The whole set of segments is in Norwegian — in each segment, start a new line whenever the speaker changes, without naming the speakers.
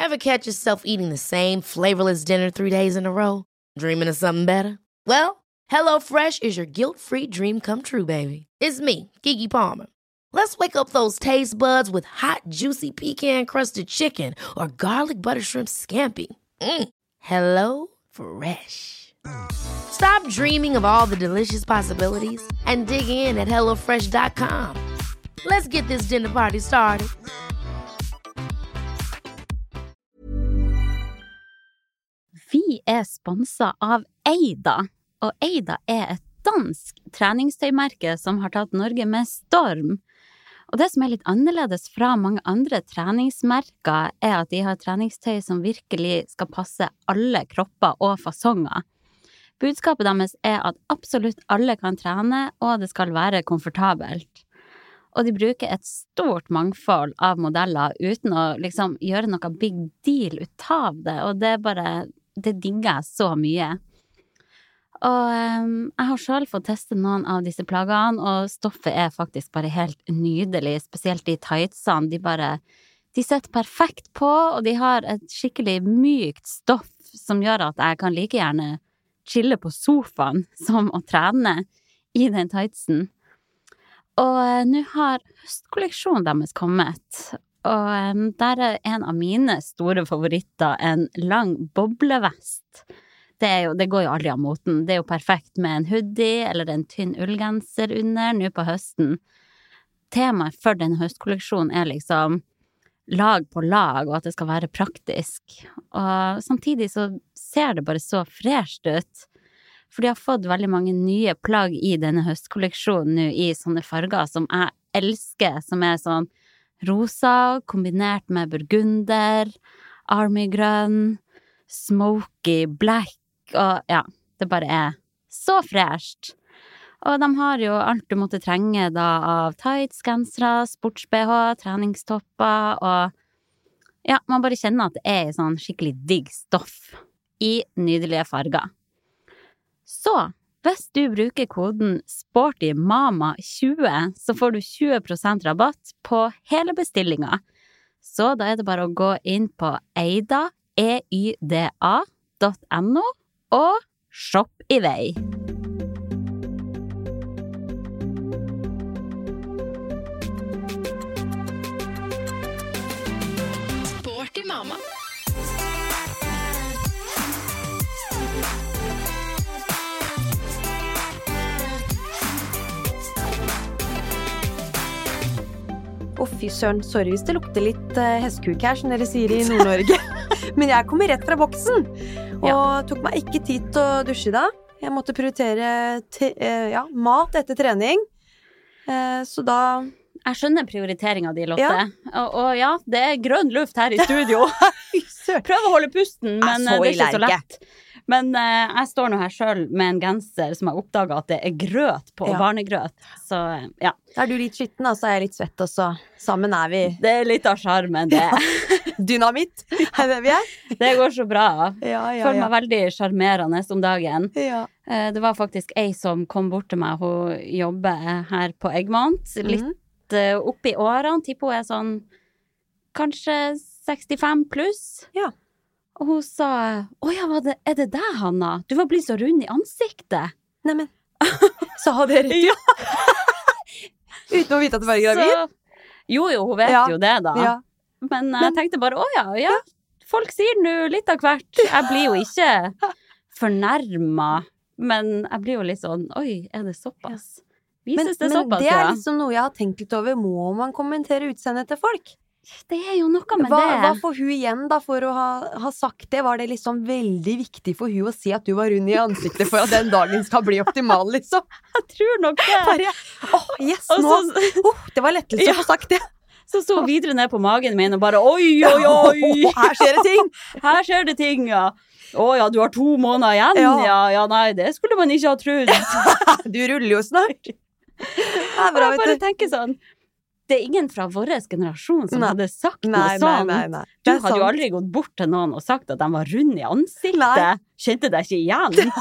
Ever catch yourself eating the same flavorless dinner 3 days in a row? Dreaming of something better? Well, HelloFresh is your guilt-free dream come true, baby. It's me, Keke Palmer. Let's wake up those taste buds with hot, juicy pecan-crusted chicken or garlic butter shrimp scampi. Hello Fresh. Stop dreaming of all the delicious possibilities and dig in at HelloFresh.com. Let's get this dinner party started.
Vi sponset av Eida, og Eida et dansk treningstøymerke som har tatt Norge med storm. Og det som litt annerledes fra mange andre treningsmerker at de har treningstøy som virkelig skal passe alle kropper og fasonger. Budskapet deres at absolutt alle kan trene, og det skal være komfortabelt. Og de bruker et stort mangfold av modeller uten å liksom gjøre noe big deal ut av det, og det digger jeg så mye. Og jeg har selv fått teste noen av disse plaggene, og stoffet faktisk bare helt nydelig, spesielt de tightsene. De setter perfekt på, og de har et skikkelig mykt stoff som gjør at jeg kan like gjerne chille på sofaen som å trene i den tightsen. Og nå har høstkolleksjonen deres kommet, og der en av mine store favoritter, en lang boblevest. Det går jo aldri av moten. Det jo perfekt med en hoodie eller en tynn ullgenser under nå på høsten. Temaet for denne høstkolleksjonen liksom lag på lag, og at det skal være praktisk. Og samtidig så ser det bare så fresht ut. For de har fått veldig mange nye plagg i denne høstkolleksjonen nå i sånne farger som jeg elsker, som sånn rosa kombinert med burgunder, armygrønn, smoky black, og ja, det bare så fresht. Og de har jo alt du måtte trenge da av tights, gensere, sports-BH, treningstopper, og ja, man bare kjenner at det sånn skikkelig digg stoff i nydelige farger. Så, hvis du bruker koden SPORTYMAMA20, så får du 20% rabatt på hele bestillingen. Så da det bare å gå inn på eida, eida.no, og shopp i vei.
Sporty mamma.
Fy søren, sorry hvis det lukter litt hestkuk her, som dere sier i Nord-Norge. Men jeg kommer rett fra boksen, og tok meg ikke tid til å dusje da. Jeg måtte prioritere mat etter trening, så da...
Jeg skjønner prioriteringen din, Lotte. Ja. Og ja, det grønn luft her i studio. Prøv å holde pusten, men det ikke så lett. Men jeg står nå her selv med en genser som jeg oppdaget at det grøt på, barnegrøt. Så ja.
Da du litt skitten, så jeg litt svett, og så sammen vi.
Det litt av charmen, det.
Dynamitt, det vi
Det går så bra.
Ja.
Føler meg veldig charmerende om dagen.
Ja.
Det var faktisk ei som kom bort til meg, hun jobber her på Egmont, litt oppe i årene, tipper hun sånn, kanskje 65 pluss.
Ja.
Og hun sa, ja, det deg, Hanna? Du var blitt så rund i ansiktet.
Neimen, sa det rett ut? Uten å vite at du var gravid?
Jo, hun vet jo det da.
Ja.
Men jeg tenkte bare, ja, folk sier nå litt av hvert. Jeg blir jo ikke fornærmet, men jeg blir jo litt sånn, oi, det såpass? Vises det såpass,
men det liksom noe jeg har tenkt litt over. Må man kommentere utseendet til folk?
Det jo noe med det.
Hva får hun igjen da for å ha sagt det? Var det liksom veldig viktig for hun å si at du var rund i ansiktet for at den dagen skal bli optimal, liksom?
Jeg tror nok det.
Bare, yes, nå. Det var lettelse å få sagt det.
Så videre ned på magen min og bare, oi.
Her skjer det ting.
Her skjer det ting, ja. Ja, du har 2 måneder igjen. Ja, nei, det skulle man ikke ha trodd.
Du ruller jo snart.
Jeg bare tenker sånn, det ingen fra vår generasjon som hadde sagt noe sånt.
Nei.
Du hadde jo aldri gått bort til noen og sagt at de var rund i ansiktet. Kjente deg ikke igjen.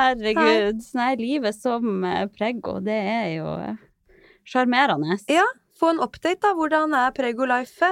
Herregud. Nei, livet som pregg, og det jo charmerende.
Ja, få en update da. Hvordan Prego-life?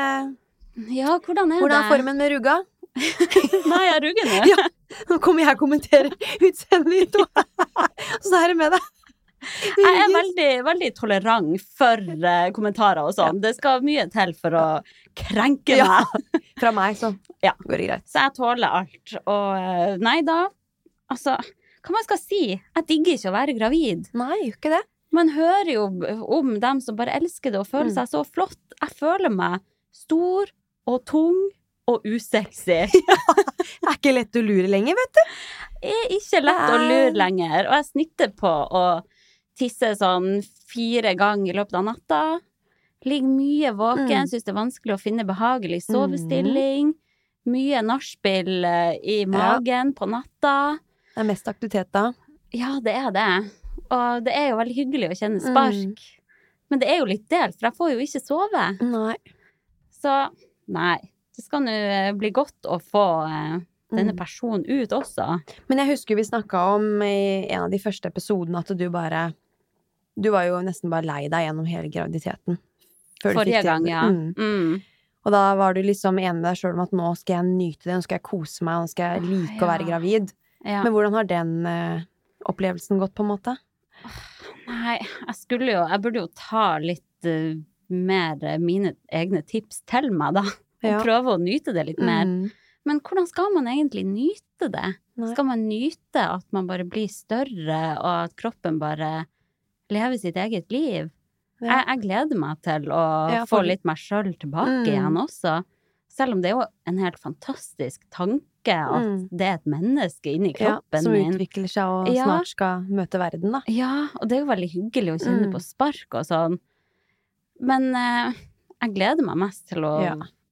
Ja, hvordan
Hvordan formen med rugga?
Nei, jeg rugger nå.
Ja, nå kommer jeg og kommenterer utseendet ditt, og så det med deg.
Jeg veldig, veldig tolerant for kommentarer og sånn. Det skal mye til for å krenke meg.
Fra meg, så går det greit.
Så jeg tåler alt. Og nei da, altså, hva man skal si? Jeg digger ikke å være gravid.
Nei, gjør ikke det.
Man hører jo om dem som bare elsker det og føler seg så flott. Jeg føler meg stor og tung og usexy.
Det ikke lett å lure lenger, vet du.
Det ikke lett å lure lenger. Og jeg snitter på å tisse sånn 4 ganger i løpet av natta. Ligger mye våken, synes det vanskelig å finne behagelig sovestilling. Mye nachspiel i magen på natta. Det
mest aktivitet da.
Ja, det det. Og det jo veldig hyggelig å kjenne spark. Men det jo litt delt, for jeg får jo ikke sove.
Nei.
Så, nei. Det skal nå bli godt å få denne personen ut også.
Men jeg husker vi snakket om i en av de første episodene at du var jo nesten bare lei deg gjennom hele graviditeten.
Forrige gang, ja.
Og da var du liksom enig med deg selv om at nå skal jeg nyte det, nå skal jeg kose meg, nå skal jeg like å være gravid. Ja. Men hvordan har den opplevelsen gått på en måte?
Nei, jeg burde jo ta litt mer mine egne tips til meg da. Og prøve å nyte det litt mer. Men hvordan skal man egentlig nyte det? Nei. Skal man nyte at man bare blir større, og at kroppen bare lever sitt eget liv? Ja. Jeg gleder meg til å få litt meg selv tilbake igjen også. Selv om det jo en helt fantastisk tanke at det et menneske inni kroppen
som utvikler seg og snart skal møte verden da.
Ja, og det jo veldig hyggelig å kjenne på spark og sånn. Men jeg gleder meg mest til å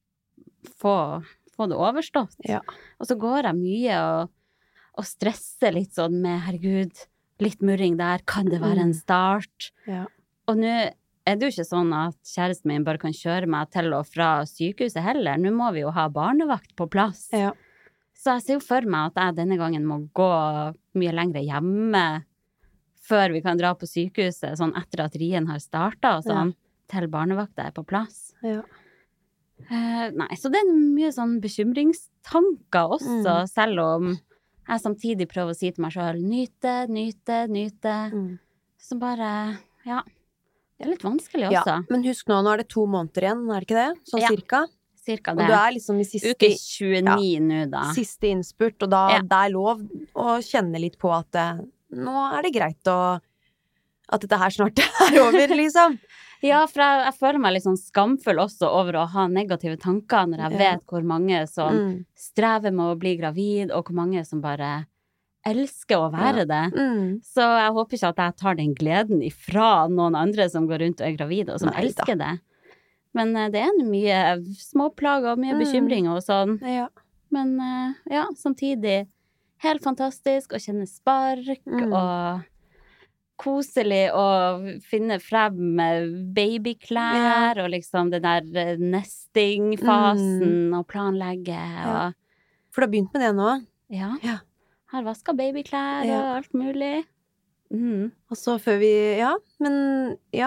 få det overstått. Ja. Og så går jeg mye og stresser litt sånn med, herregud, litt murring der, kan det være en start? Ja. Og nå det jo ikke sånn at kjæresten min bare kan kjøre meg til og fra sykehuset heller. Nå må vi jo ha barnevakt på plass. Ja. Så jeg ser jo for meg at jeg denne gangen må gå mye lengre hjemme før vi kan dra på sykehuset, sånn etter at rien har startet og sånn, til barnevakta på plass. Ja. Nei, så det mye sånn bekymringstanker også, selv om jeg samtidig prøver å si til meg selv, nyte. Så bare, det litt vanskelig også.
Ja, men husk nå det 2 måneder igjen, det ikke det? Sånn cirka?
Cirka det.
Og du liksom i siste...
Uke 29 nå da.
Siste innspurt, og da det lov å kjenne litt på at nå det greit at dette her snart over, liksom.
Ja, for jeg føler meg litt sånn skamfull også over å ha negative tanker når jeg vet hvor mange som strever med å bli gravid, og hvor mange som bare elsker å være det. Så jeg håper ikke at jeg tar den gleden ifra noen andre som går rundt og gravide og som elsker det. Men det mye småplager og mye bekymringer og sånn. Ja. Men samtidig helt fantastisk å kjenne spark og koselig å finne frem babyklær og liksom den der nestingfasen og planlegge. Og...
For du har begynt med det nå?
Ja. Har vasket babyklær og alt mulig.
Og så før vi... Ja, men... Ja.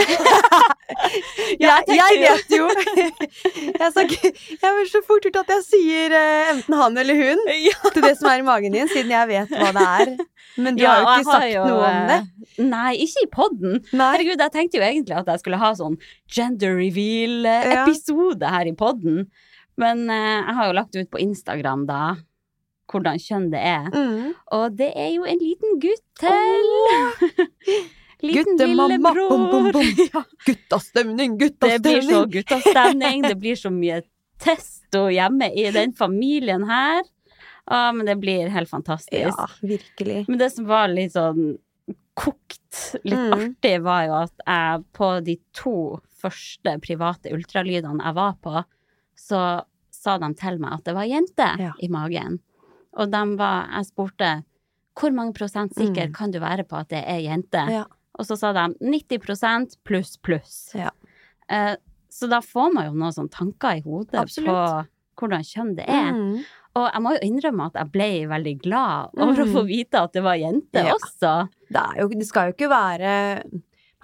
jeg vet jo. Jeg vil så fort ut at jeg sier enten han eller hun til det som i magen din, siden jeg vet hva det Men du har jo ikke sagt noe om det.
Nei, ikke i podden. Herregud, jeg tenkte jo egentlig at jeg skulle ha sånn gender reveal-episode her i podden. Men jeg har jo lagt ut på Instagram da, hvordan kjønn det og det jo en liten gutt til liten lillebror
guttastemning
det blir så guttastemning det blir så mye testo hjemme i den familien her men det blir helt fantastisk
virkelig
men det som var litt sånn kokt, litt artig var jo at jeg på de 2 første private ultralydene jeg var på så sa de til meg at det var jente i magen og jeg spurte, hvor mange prosent sikker kan du være på at det jente? Ja. Og så sa de 90% pluss. Ja. Så da får man jo noen sånne tanker i hodet på hvordan kjønn det Og jeg må jo innrømme at jeg ble veldig glad over å få vite at det var jente også.
Det skal jo ikke være...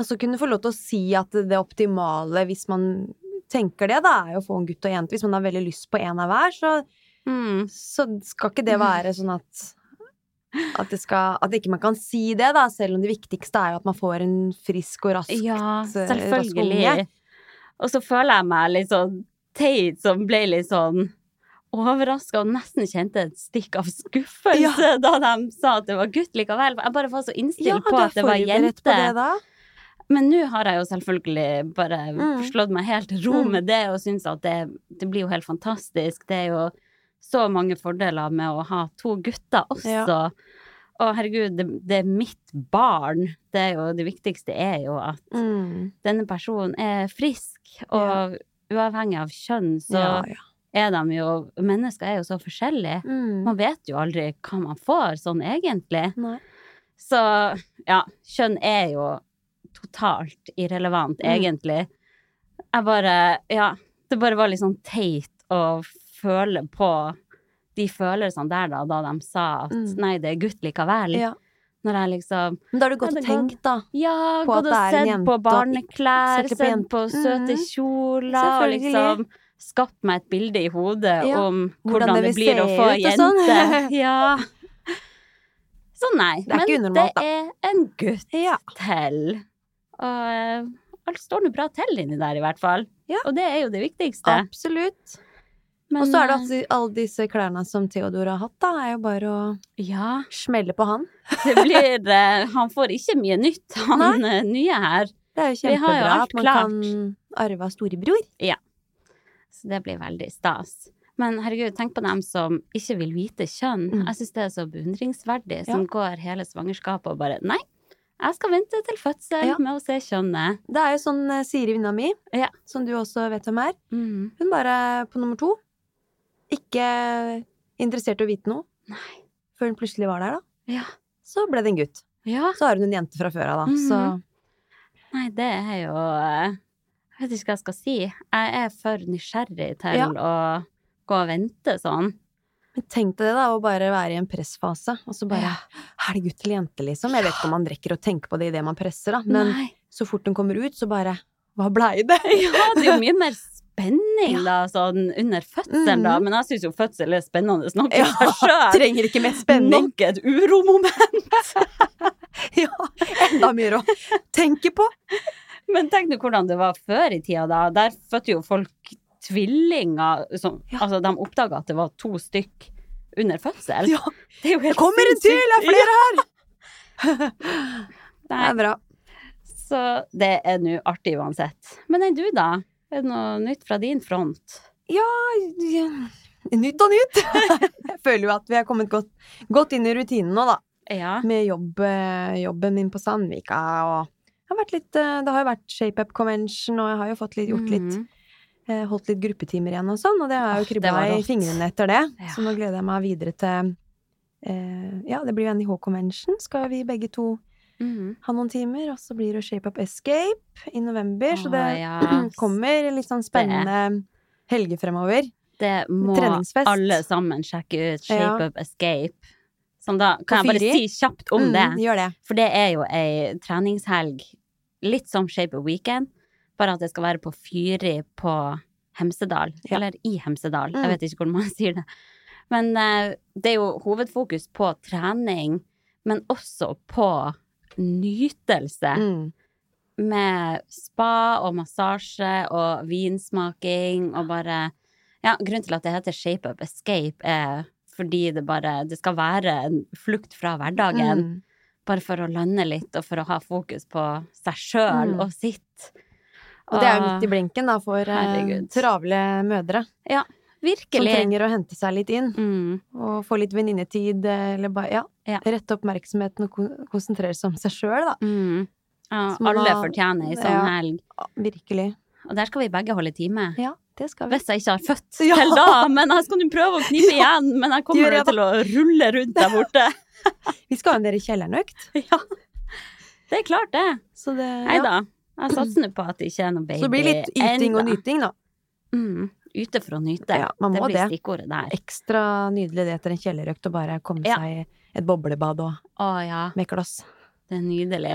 Altså kunne få lov til å si at det optimale, hvis man tenker det, da, jo å få en gutt og jente. Hvis man har veldig lyst på en av hver, så skal ikke det være sånn at ikke man kan si det, da, selv om det viktigste jo at man får en frisk og rask
selvfølgelig. Og så føler jeg meg litt sånn teit, som ble litt sånn overrasket og nesten kjente et stikk av skuffelse da de sa at det var gutt likevel. Jeg bare var så innstilt på at det var jente.
På det da?
Men nå har jeg jo selvfølgelig bare slått meg helt ro med det, og synes at det blir jo helt fantastisk. Det jo så mange fordeler med å ha 2 gutter også. Ja. Og herregud, det mitt barn. Det viktigste jo at denne personen frisk, og uavhengig av kjønn, så de jo, mennesker jo så forskjellige. Man vet jo aldri hva man får, sånn egentlig. Nei. Så ja, kjønn jo totalt irrelevant, egentlig. Det bare var litt sånn teit å føle på de følelsene der da de sa at nei, det gutt likevel. Ja. Når jeg liksom...
Men da har du gått og tenkt da?
Ja, gått og sett på barneklær, sett på søte kjoler, og liksom skapt meg et bilde i hodet om hvordan det blir å få jente. Ja. Så nei, men det en gutt til. Og alt står noe bra til inni der i hvert fall. Ja. Og det jo det viktigste.
Absolutt. Men, og så det alle disse klærne som Theodor har hatt da, jo bare å smelle på han.
Det blir, han får ikke mye nytt, han nye her.
Det jo kjempebra at man kan arve av storebror.
Ja, så det blir veldig stas. Men herregud, tenk på dem som ikke vil vite kjønn. Jeg synes det så beundringsverdig, som går hele svangerskapet og bare, nei, jeg skal vente til fødsel med å se kjønnet. Det
jo sånn Siri venninna mi, som du også vet hvem Hun bare på nummer 2 ikke interessert i å vite noe. Nei. Før hun plutselig var der da. Ja. Så ble det en gutt. Ja. Så har hun en jente fra før av da. Så...
Nei, det jo... Jeg vet ikke hva jeg skal si. Jeg for nysgjerrig til å gå og vente sånn.
Men tenk deg det da, å bare være i en pressfase, og så bare, det gutt eller jente liksom? Jeg vet ikke om man rekker å tenke på det i det man presser da, men så fort den kommer ut, så bare, hva blei det?
Ja, det jo mye mer spenning da, sånn under fødselen da, men jeg synes jo fødsel spennende nok i seg selv.
Trenger ikke mer spenning.
Nok et uromoment.
Ja, enda mer å tenke på.
Men tenk nå hvordan det var før i tida da, der fødte jo folk tvillinger, altså de oppdaget at det var 2 stykk under fødsel. Ja,
det jo helt kommer en til, flere her! Det bra.
Så det nå artig uansett. Men du da? Det noe nytt fra din front?
Ja, nytt og nytt. Jeg føler jo at vi har kommet godt inn i rutinen nå da. Ja. Med jobben min på Sandvika, og det har jo vært Shape Up Convention, og jeg har jo fått gjort litt holdt litt gruppetimer igjen og sånn, og det har jo kribba i fingrene etter det. Ja. Så nå gleder jeg meg videre til det blir jo NIH Convention, skal vi begge 2 ha noen timer, og så blir det Shape Up Escape i november, så det kommer litt sånn spennende helger fremover.
Det må alle sammen sjekke ut, Shape Up Escape. Som da, kan jeg bare si kjapt om det?
Gjør det.
For det jo en treningshelg, litt som Shape Up Weekend, bare at det skal være på Fyri på Hemsedal, eller i Hemsedal, jeg vet ikke hvordan man sier det. Men det jo hovedfokus på trening, men også på nytelse, med spa og massasje og vinsmaking, og bare, grunnen til at det heter Shape Up Escape fordi det skal være en flukt fra hverdagen, bare for å lande litt, og for å ha fokus på seg selv og sitt.
Og det jo midt i blinken da, for travle mødre.
Ja, virkelig.
Som trenger å hente seg litt inn, og få litt venninnetid, eller bare, rette oppmerksomheten og konsentrere seg om seg selv, da.
Ja, alle fortjener i sånn helg.
Virkelig.
Og der skal vi begge holde time.
Ja, det skal vi.
Hvis jeg ikke har født til da, men jeg skal nå prøve å knipe igjen, men jeg kommer til å rulle rundt der borte.
Vi skal ha en der i kjellernøkt.
Ja, det klart det. Så det, Neida. Jeg satser nå på at det ikke noe baby.
Så det blir litt yting og nyting da.
Ute for å nyte.
Ja, man må
det blir stikkordet der.
Ekstra nydelig det etter en kjellerøkt å bare komme seg et boblebad og med kloss.
Det nydelig. Ja.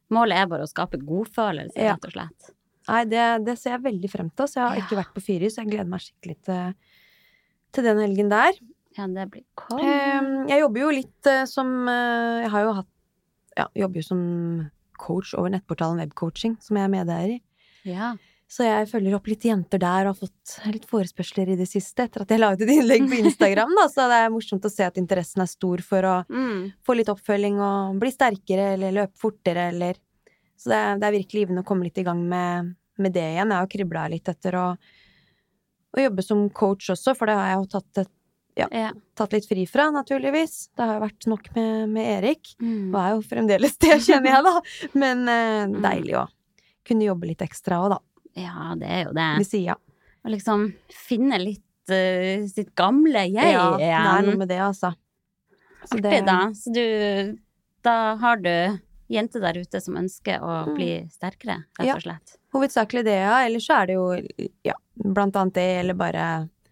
Målet bare å skape godfølelse, rett og slett.
Nei, det ser jeg veldig frem til, så jeg har ikke vært på Fyri, så jeg gleder meg skikkelig til den helgen der.
Ja, det blir cool.
Jeg jobber jo litt som, jeg har jo jobber jo som coach over nettportalen Webcoaching, som jeg er medeier i.
Ja.
Så jeg følger opp litt jenter der og har fått litt forespørsler i det siste etter at jeg la ut et innlegg på Instagram da, så det er morsomt å se at interessen er stor for å få litt oppfølging og bli sterkere eller løpe fortere eller så det er virkelig givende å komme litt i gang med det igjen. Jeg har jo kriblet litt etter å jobbe som coach også, for det har jeg jo tatt litt fri fra, naturligvis. Det har jo vært nok med Erik. Og er jo fremdeles det, kjenner jeg da. Men deilig å kunne jobbe litt ekstra også, da.
Ja, det er jo det.
Ved siden.
Og liksom finne litt sitt gamle jeg igjen.
Ja, det er noe med det, altså.
Så artig da. Så da har du jenter der ute som ønsker å bli sterkere, rett og slett.
Hovedsakelig det, ja. Ellers så er det jo, blant annet det, eller bare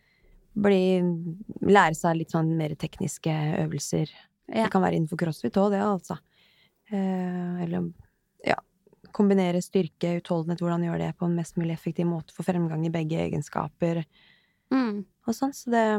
lære seg litt sånn mer tekniske øvelser. Det kan være innenfor CrossFit også, det, altså. Eller, kombinere styrke, utholdenhet, hvordan gjøre det på en mest mulig effektiv måte for fremgang i begge egenskaper. Og sånn, så det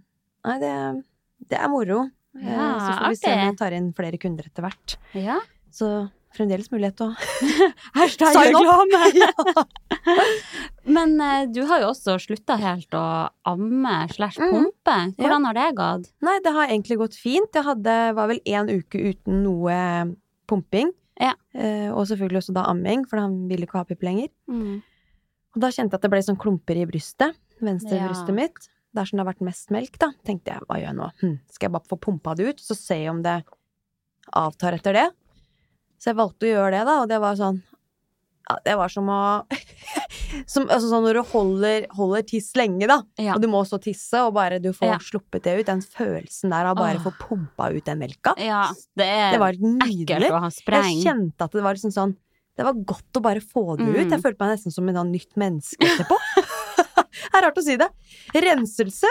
er moro. Så får vi se om jeg tar inn flere kunder etter hvert.
Ja.
Så fremdeles mulighet å
Sign up! Men du har jo også sluttet helt å amme/pumpe. Hvordan har det gått?
Nei, det har egentlig gått fint. Jeg var vel 1 uke uten noe pumping. Og selvfølgelig også da amming, for han ville ikke ha pipp lenger. Og da kjente jeg at det ble sånn klumper i brystet, venstre brystet mitt. Der som det har vært mest melk da, tenkte jeg, hva gjør jeg nå? Skal jeg bare få pumpa det ut, så se om det avtar etter det? Så jeg valgte å gjøre det da, og det var sånn, det var som å, altså sånn når du holder tiss lenge da, og du må så tisse, og bare du får sluppet det ut, den følelsen der av bare å få pumpa ut den melka.
Ja, det var ekkelt å ha spreng.
Jeg kjente at det var liksom sånn, det var godt å bare få det ut. Jeg følte meg nesten som en nytt menneske etterpå. Det er rart å si det. Renselse.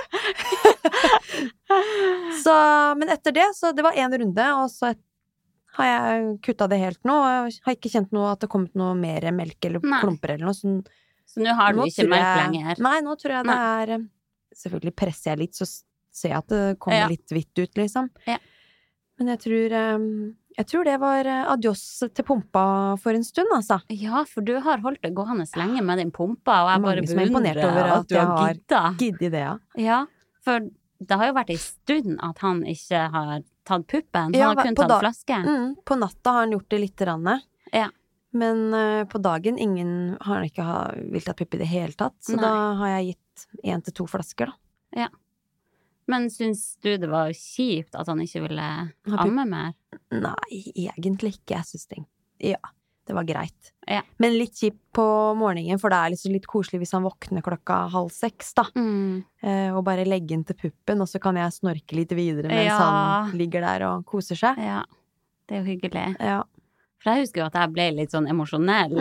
Så, men etter det, så det var 1 runde, og så har jeg kuttet det helt nå, og jeg har ikke kjent noe at det har kommet noe mer melk eller klumper eller noe.
Så nå har du ikke melk lenger?
Nei, nå tror jeg det er, selvfølgelig presser jeg litt, så ser jeg at det kommer litt hvitt ut, liksom. Men jeg tror det var adios til pumpa for en stund, altså.
Ja, for du har holdt det gående lenge med din pumpa, og jeg bare
beundrer
over at du har
giddet det,
Ja, for det har jo vært en stund at han ikke har tatt puppen. Han har kun tatt flaske.
På natta har han gjort det litt rann. Men på dagen har han ikke vilt ha pupp i det hele tatt. Så da har jeg gitt 1 til 2 flasker da. Ja.
Men syns du det var kjipt at han ikke ville amme mer?
Nei, egentlig ikke. Jeg synes det var greit. Men litt kjipt på morgenen, for det er liksom litt koselig hvis han våkner 5:30 da. Og bare legge inn til puppen, og så kan jeg snorke litt videre mens han ligger der og koser seg.
Ja, det er jo hyggelig. For jeg husker jo at jeg ble litt sånn emosjonell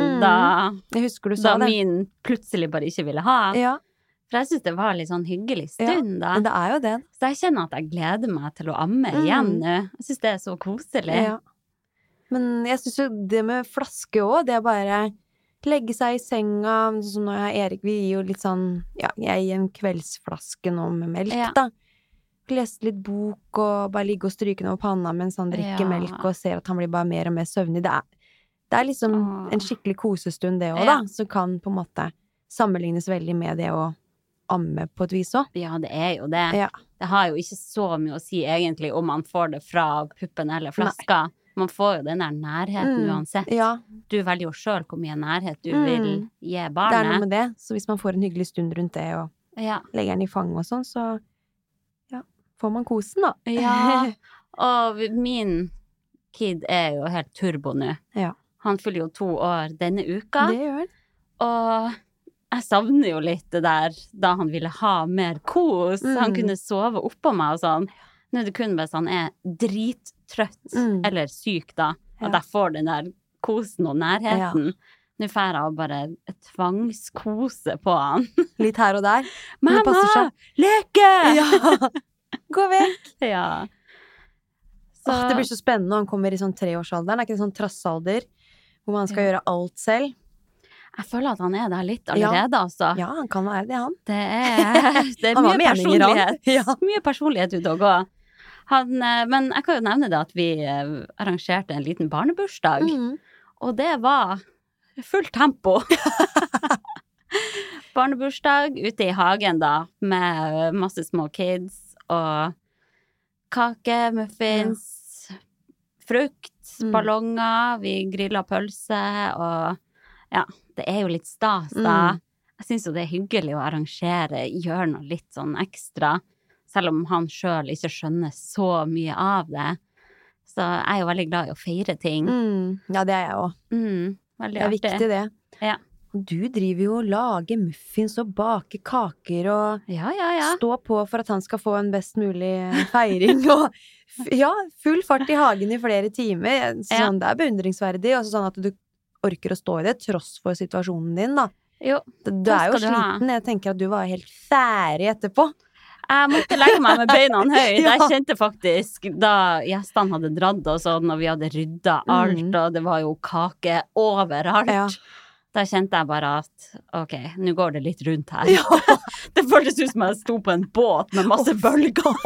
da min plutselig bare ikke ville ha. For jeg synes det var litt sånn hyggelig stund da.
Men det er jo det.
Så jeg kjenner at jeg gleder meg til å amme igjen nå. Jeg synes det er så koselig.
Men jeg synes jo det med flaske også, det er bare legge seg i senga, sånn når jeg og Erik, vi gir jo litt sånn, jeg gir en kveldsflaske nå med melk da. Lese litt bok og bare ligge og stryke over panna mens han drikker melk og ser at han blir bare mer og mer søvnig. Det er liksom en skikkelig kosestund det også da, som kan på en måte sammenlignes veldig med det å amme på et vis også.
Ja, det er jo det. Det har jo ikke så mye å si egentlig om man får det fra puppen eller flaska. Man får jo den der nærheten uansett. Du velger jo selv hvor mye nærhet du vil gi barnet.
Det er noe med det, så hvis man får en hyggelig stund rundt det og legger den i fang og sånn, så får man kosen da.
Og min kid er jo helt turbo nå. Han fyller jo 2 år denne uka.
Det gjør han.
Og jeg savner jo litt det der da han ville ha mer kos. Han kunne sove oppå meg og sånn. Nå er det kun hvis han er drittrøtt eller syk da, at jeg får den der kosen og nærheten. Nå får jeg bare tvangskose på han.
Litt her og der.
Mamma, leke!
Gå vekk!
Så...
det blir så spennende når han kommer i sånn 3-årsalderen. Det er ikke en sånn trassalder hvor man skal gjøre alt selv.
Jeg føler at han der litt allerede, altså.
Ja, han kan være det, han.
Det er
Han har
mye
meninger, han.
personlighet.
Ja.
Mye personlighet ute å gå. Men jeg kan jo nevne det at vi arrangerte en liten barnebursdag. Og det var fullt tempo. Barnebursdag ute i hagen da, med masse små kids og kake, muffins, frukt, ballonger, vi grillet pølse og ja, det er jo litt stas da. Jeg synes jo det er hyggelig å arrangere, gjøre noe litt sånn ekstra, selv om han selv ikke skjønner så mye av det. Så jeg er jo veldig glad i å feire ting.
Ja, det er jeg også.
Veldig
Det er
artig.
viktig det.
Ja.
Du driver jo og lager muffins og baker kaker og
Ja.
stå på for at han skal få en best mulig feiring og full fart i hagen i flere timer. Sånn, det er beundringsverdig, og sånn at du orker å stå i det, tross for situasjonen din, da.
Jo,
Du er jo
skal du ha.
sliten. Jeg tenker at du var helt ferdig etterpå.
Jeg måtte legge meg med beina høyt.
Ja.
Jeg kjente faktisk, da gjestene hadde dratt og sånn, og vi hadde ryddet alt, og det var jo kake overalt.
Ja.
Da kjente jeg bare at, ok, nå går det litt rundt her. Det føltes ut som jeg sto på en båt med masse bølger.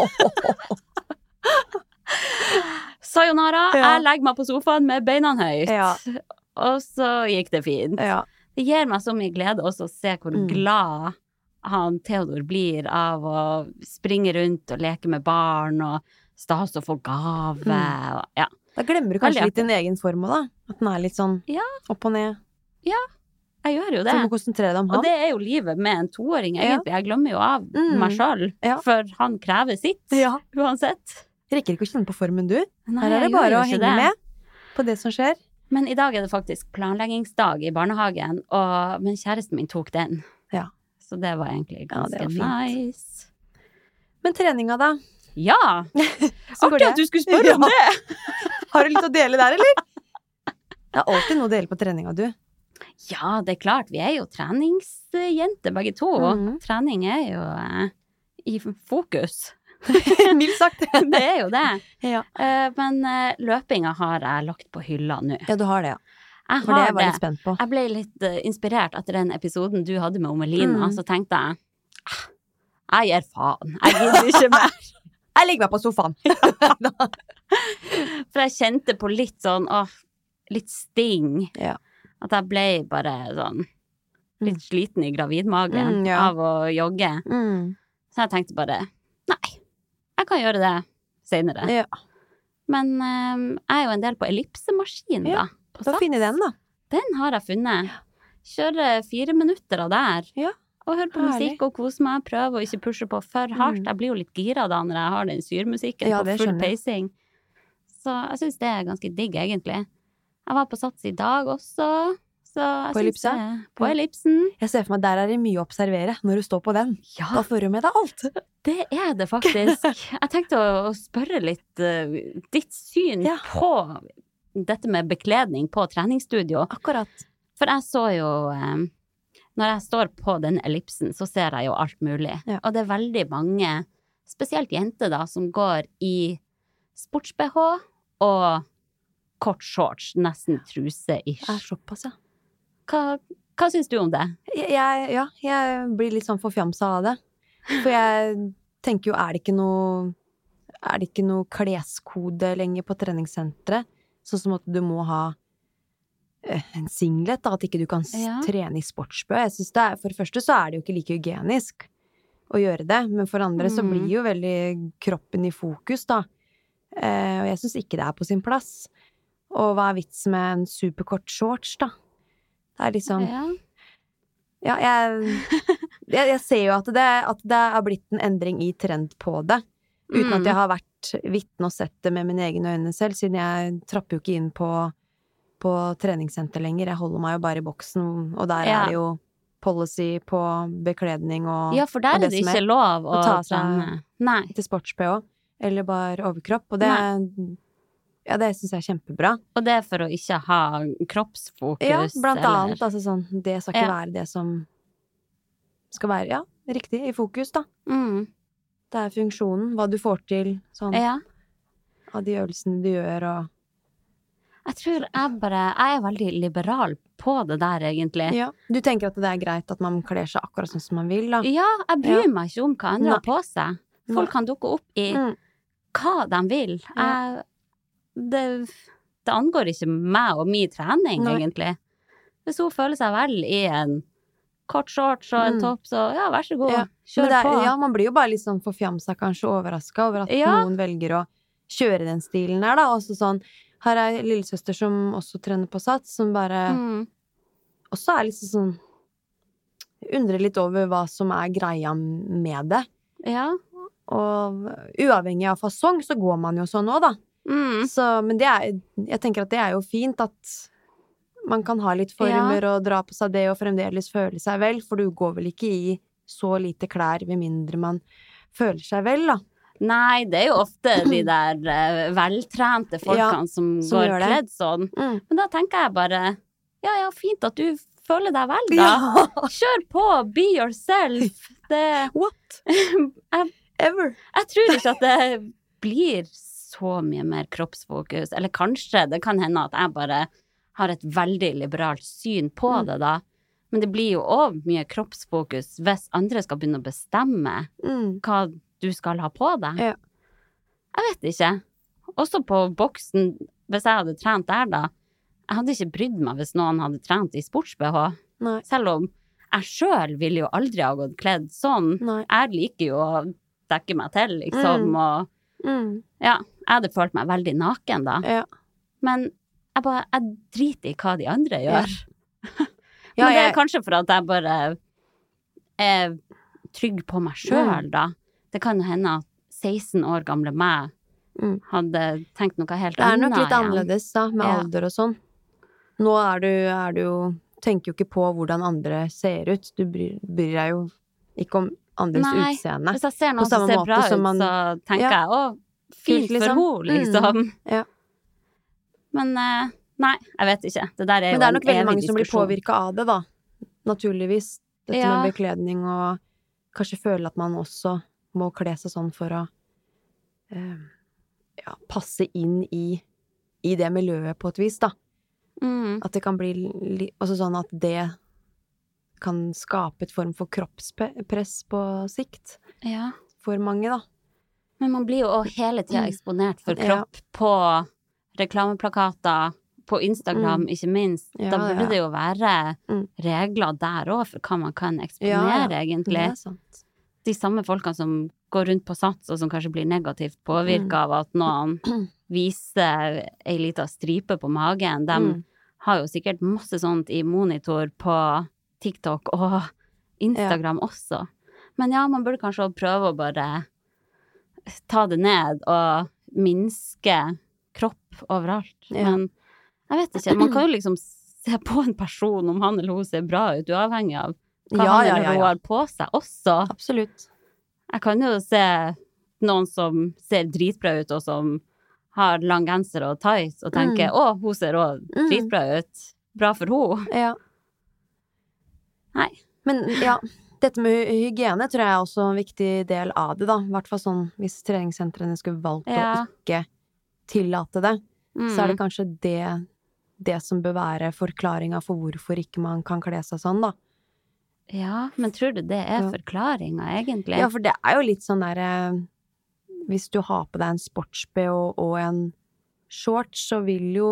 Sayonara, jeg legger meg på sofaen med beina høyt.
Ja.
Og så gikk det fint.
Ja.
Det gir meg så mye glede også å se hvor glad han Theodor blir av å springe rundt og leke med barn og stas å få gave. Og, ja.
Da glemmer du kanskje
Veldig
litt din egen form også, da. At den er litt sånn opp og ned.
Jeg gjør jo
Så
det.
du må konsentrere deg om
Og
han.
det er jo livet med en toåring, egentlig. Jeg glemmer jo av meg selv,
Ja.
for han krever sitt,
Ja.
uansett.
Rekker ikke å kjenne på formen, du.
Nei,
Her er det
jeg gjør
bare
jo
å
ikke
henge
det.
med på det som skjer.
Men i dag er det faktisk planleggingsdag i barnehagen, men kjæresten min tok den.
Ja.
Så det var egentlig
Ja, det
ganske
var fint.
nice.
Men treninga, da?
Ja!
Så går
Artig
det.
at du skulle spørre om det!
Har du litt å dele der, eller? Det er alltid noe å dele på treninga, du.
Ja, det er klart. Vi er jo treningsjenter begge to. Trening er jo i fokus.
Mildt sagt.
Det er jo det.
Ja.
Men løpinga har jeg lagt på hylla nå.
Ja, du har det, ja.
Jeg
For det
har
jeg var
det.
litt spent på.
Jeg ble litt inspirert etter den episoden du hadde med Omelina, så tenkte jeg, jeg gir faen. Jeg gidder ikke mer.
Jeg legger meg på sofaen.
For jeg kjente på litt sånn, litt sting.
Ja.
At jeg ble bare sånn litt sliten i gravidmagen
ja.
av å jogge. Så jeg tenkte bare, nei, jeg kan gjøre det senere.
Ja.
Men jeg er jo en del på ellipsemaskin da. På
Da
Sats.
finner den, da.
Den har jeg funnet. Kjøre 4 minutter av der.
Ja.
Og høre på
Herlig.
musikk og kose meg. Prøve å ikke pushe på for hardt. Jeg blir jo litt gira da når jeg har den syrmusikken
Ja,
på
det
full
skjønner jeg.
pacing. Så jeg synes det er ganske digg, egentlig. Jeg var på Sats i dag også. Så jeg
På
synes
ellipse?
På ellipsen.
Jeg ser for meg at der er det mye å observere når du står på den.
Ja,
Da får du med deg alt.
det er det faktisk. Jeg tenkte å spørre litt ditt syn
Ja.
på dette med bekledning på treningsstudio.
Akkurat.
For jeg så jo når jeg står på den ellipsen, så ser jeg jo alt mulig.
Ja.
Og det er veldig mange, spesielt jenter da, som går i sports-BH og kort shorts, nesten truse-ish.
Det er såpass, ja.
Hva synes du om det?
Jeg blir litt sånn forfjamsa av det. For jeg tenker jo, er det ikke noe kleskode lenger på treningssenteret? Sånn som at du må ha en singlet, da, at ikke du kan
Ja.
trene i sportsbø. Jeg synes for det første så er det jo ikke like hygienisk å gjøre det, men for andre så blir jo veldig kroppen i fokus, da. Og jeg synes ikke det er på sin plass. Og hva er vitsen med en superkort shorts, da? Det er liksom...
Ja.
Ja, jeg ser jo at det har blitt en endring i trend på det. Uten at jeg har vært vitne og sett det med mine egne øyne selv, siden jeg trapper jo ikke inn på treningssenter lenger. Jeg holder meg jo bare i boksen, og der
Ja.
er det jo policy på bekledning og
Ja, for der
og
er det
som
ikke lov å
ta seg-
trene. Nei.
til sports-BH, eller bare overkropp. Og det synes jeg er kjempebra.
Og det er for å ikke ha kroppsfokus.
Ja, blant
eller-
annet. Altså sånn, det skal ikke
Ja.
være det som skal være, ja, riktig, i fokus, da.
Mm.
Det er funksjonen, hva du får til, sånn,
Ja.
av de øvelsene du gjør, og
Jeg tror jeg veldig liberal på det der, egentlig.
Ja. Du tenker at det er greit at man kler seg akkurat sånn som man vil, da?
Ja, jeg bryr meg ikke om hva andre har på seg. Folk
Nei.
kan dukke opp i hva de vil. Det angår ikke meg og min trening, egentlig. Hvis hun føler seg vel i en kort shorts og en topp, så ja, vær så god, kjør på.
Ja, man blir jo bare litt sånn forfjamsa, kanskje overrasket over at noen velger å kjøre den stilen der, da. Også sånn, her er lillesøster som også trener på Sats, som bare også er litt sånn undrer litt over hva som er greia med det.
Ja.
Og uavhengig av fasong, så går man jo sånn nå, da. Så, men jeg tenker at det er jo fint at man kan ha litt former og dra på seg det og fremdeles føle seg vel, for du går vel ikke i så lite klær ved mindre man føler seg vel, da.
Nei, det er jo ofte de der veltrente folkene som går kledd sånn. Men da tenker jeg bare, ja, fint at du føler deg vel, da. Kjør på, be yourself.
What? Ever?
Jeg tror ikke at det blir så mye mer kroppsfokus, eller kanskje det kan hende at jeg bare har et veldig liberalt syn på det da, men det blir jo også mye kroppsfokus hvis andre skal begynne å bestemme hva du skal ha på deg.
Ja.
Jeg vet ikke. Også på boksen, hvis jeg hadde trent der da, jeg hadde ikke brydd meg hvis noen hadde trent i sports-BH. Nei. Selv om jeg selv ville jo aldri ha gått kledd sånn.
Nei.
Jeg liker jo å dekke meg til, liksom, og ja, jeg hadde følt meg veldig naken da. Ja. Men jeg driter i hva de andre gjør. Men det er kanskje for at jeg bare er trygg på meg selv da. Det kan jo hende at 16 år gamle meg hadde tenkt noe helt annet.
Det er nok litt annerledes da, med alder og sånn. Nå er du jo, tenker jo ikke på hvordan andre ser ut. Du bryr deg jo ikke om andres utseende.
Hvis jeg ser noen som ser bra ut, så tenker jeg, fint for henne, liksom.
Ja.
Men nei, jeg vet ikke. Det der er jo en evig diskusjon.
Men det er nok veldig mange som blir påvirket av det da. Naturligvis. Dette med bekledning og kanskje føle at man også må kle seg sånn for å passe inn i det miljøet på et vis da. At det kan bli også sånn at det kan skape et form for kroppspress på sikt. Ja. For mange da.
Men man blir jo også hele tiden eksponert for kropp på reklameplakater, på Instagram, ikke minst. Da burde det jo være regler der også for hva man kan eksponere, egentlig.
Det er sant.
De samme folkene som går rundt på Sats, og som kanskje blir negativt påvirket av at noen viser en liten stripe på magen, de har jo sikkert masse sånt i monitor på TikTok og Instagram også. Men ja, man burde kanskje prøve å bare ta det ned og minske kropp overalt. Men jeg vet ikke, man kan jo liksom se på en person om han eller hun ser bra ut, uavhengig av hva han eller hun har på seg også.
Absolutt.
Jeg kan jo se noen som ser dritbra ut og som har lang genser og tights og tenker, hun ser også dritbra ut. Bra for hun. Ja. Nei.
Men ja, dette med hygiene tror jeg er også en viktig del av det da. I hvert fall sånn, hvis treningssentrene skulle valgt å ikke tillate det, så er det kanskje det som bør være forklaringen for hvorfor ikke man kan kle seg sånn da.
Ja, men tror du det er forklaringen egentlig?
Ja, for det er jo litt sånn der, hvis du har på deg en sports-BH og en shorts, så vil jo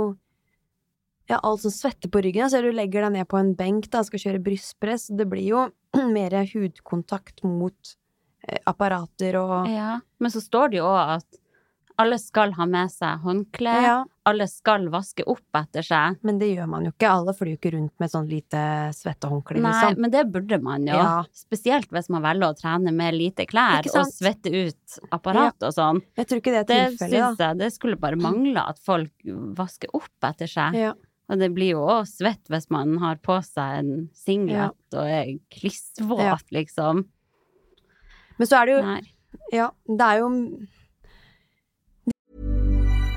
alt som svetter på ryggen, så du legger deg ned på en benk da, skal kjøre brystpress, det blir jo mer hudkontakt mot apparater og...
Ja, men så står det jo også at alle skal ha med seg håndkle, alle skal vaske opp etter seg.
Men det gjør man jo ikke, alle flyr jo ikke rundt med sånn lite svettehåndkle, liksom.
Nei, men det burde man jo. Spesielt hvis man velger å trene med lite klær og svette ut apparat og sånn.
Jeg tror ikke det er tilfellet, da.
Det synes jeg, det skulle bare mangle at folk vasker opp etter seg. Ja. Og det blir jo også svett hvis man har på seg en singlet og er klissvåt, liksom.
Men så er det jo... Ja, det er jo...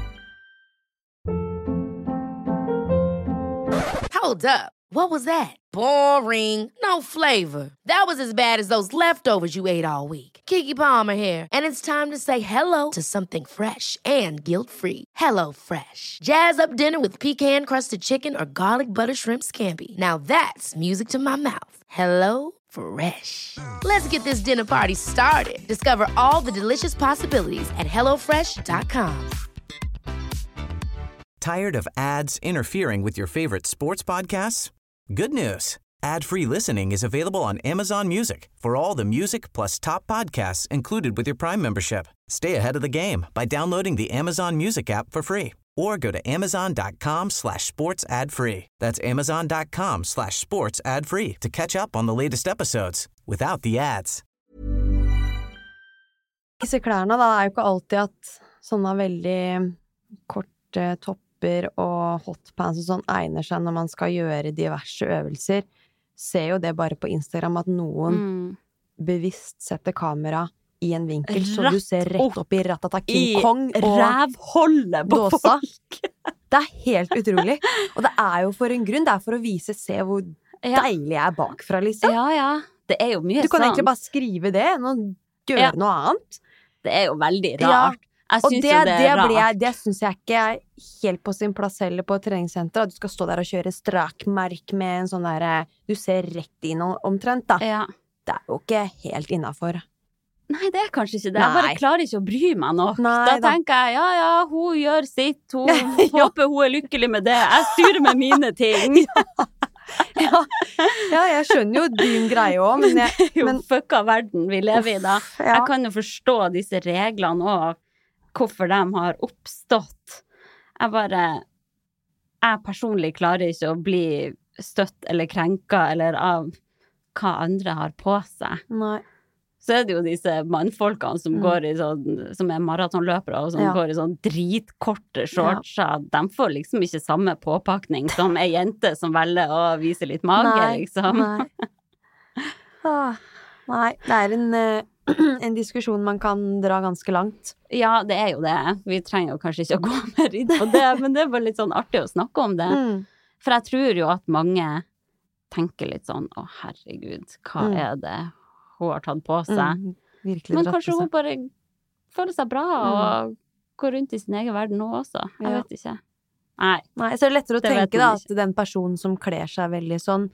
Hold up. What was that? Boring. No flavor. That was as bad as those leftovers you ate all week. Keke Palmer here, and it's time to say hello to something fresh and guilt-free. Hello Fresh. Jazz up dinner with pecan-crusted chicken or garlic butter shrimp scampi. Now that's music to my mouth. Hello Fresh. Let's get this dinner party started. Discover all the delicious possibilities at hellofresh.com.
Tired of ads interfering with your favorite sports podcasts? Good news. Ad-free listening is available on Amazon Music for all the music plus top podcasts included with your Prime membership. Stay ahead of the game by downloading the Amazon Music app for free or go to amazon.com/sports ad free. That's amazon.com/sports ad free to catch up on the latest episodes without the ads.
Disse klærne da, jo ikke alltid at sånne veldig korte topper og hotpants og sånn egner seg når man skal gjøre diverse øvelser. Ser jo det bare på Instagram at noen bevisst setter kamera i en vinkel, så du ser rett opp i Ratata King Kong og
rævholdet på
dåsa.
folk.
Det helt utrolig. Og det jo for en grunn, det for å vise, se hvor deilig jeg bakfra, liksom.
Ja. Det jo mye sånn.
Du kan egentlig bare skrive det, og gjøre noe annet.
Det jo veldig rart. Jeg
Og
synes jo det rart.
det synes jeg ikke helt på sin plass heller på treningssenter, at du skal stå der og kjøre strakmerk med en sånn der, du ser rett inn omtrent da.
Ja.
Det jo ikke helt innenfor.
Nei, det kanskje ikke det. Jeg bare klarer ikke å bry meg nok.
Nei,
da tenker jeg, ja, hun gjør sitt, hun håper hun lykkelig med det. Jeg styrer med mine ting.
Ja, jeg skjønner jo din greie også, men
fucka verden vi lever i da.
Ja.
Jeg kan jo forstå disse reglene og hvorfor de har oppstått. Jeg personlig klarer ikke å bli støtt eller krenka eller av hva andre har på seg.
Nei.
Så det jo disse mannfolkene som går i sånn, som maratonløpere og som går i sånn dritkorte shortser. De får liksom ikke samme påpakning som en jente som velger å vise litt mage, liksom.
Nei, det en diskusjon man kan dra ganske langt.
Ja, det jo det. Vi trenger jo kanskje ikke å gå mer inn på det, men det bare litt sånn artig å snakke om det. For jeg tror jo at mange tenker litt sånn, å herregud, hva det hun har tatt på seg? Men kanskje hun bare føler seg bra og går rundt i sin egen verden nå også. Jeg vet ikke. Nei,
så det lettere å tenke da, at den personen som kler seg veldig sånn,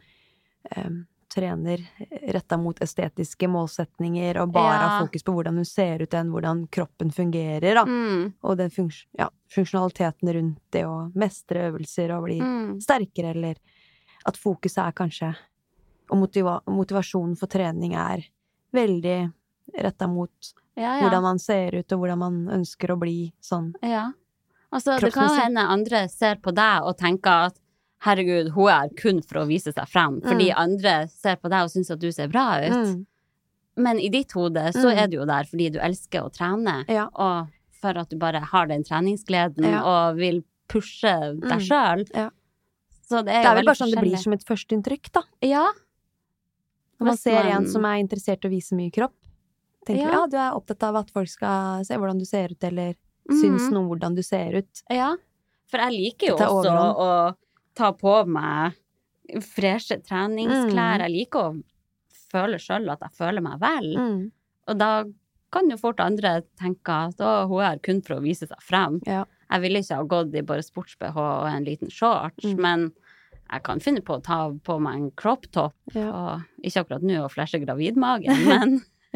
trener rettet mot estetiske målsetninger og bare har fokus på hvordan hun ser ut enn hvordan kroppen fungerer da. Og den funksjonaliteten rundt det å mestre øvelser og bli sterkere, eller at fokuset kanskje og motivasjonen for trening veldig rettet mot hvordan man ser ut og hvordan man ønsker å bli sånn. Ja.
Altså, det kan jo hende andre ser på deg og tenker at herregud, hun kun for å vise seg frem, fordi andre ser på deg og synes at du ser bra ut. Men i ditt hode så det jo der fordi du elsker å trene, og for at du bare har den treningsgleden og vil pushe deg selv. Så det
vel bare sånn det blir som et førsteinntrykk da.
Ja.
Når man ser en som interessert i å vise mye kropp, tenker du du opptatt av at folk skal se hvordan du ser ut, eller synes noe hvordan du ser ut.
Ja, for jeg liker jo også å ta på meg freshe treningsklær. Jeg liker å føle selv at jeg føler meg vel. Og da kan jo fort andre tenke at hun kun for å vise seg frem. Jeg vil ikke ha gått i bare sports-BH og en liten shorts, men jeg kan finne på å ta på meg en crop top, og ikke akkurat nå å flashe gravidmagen, men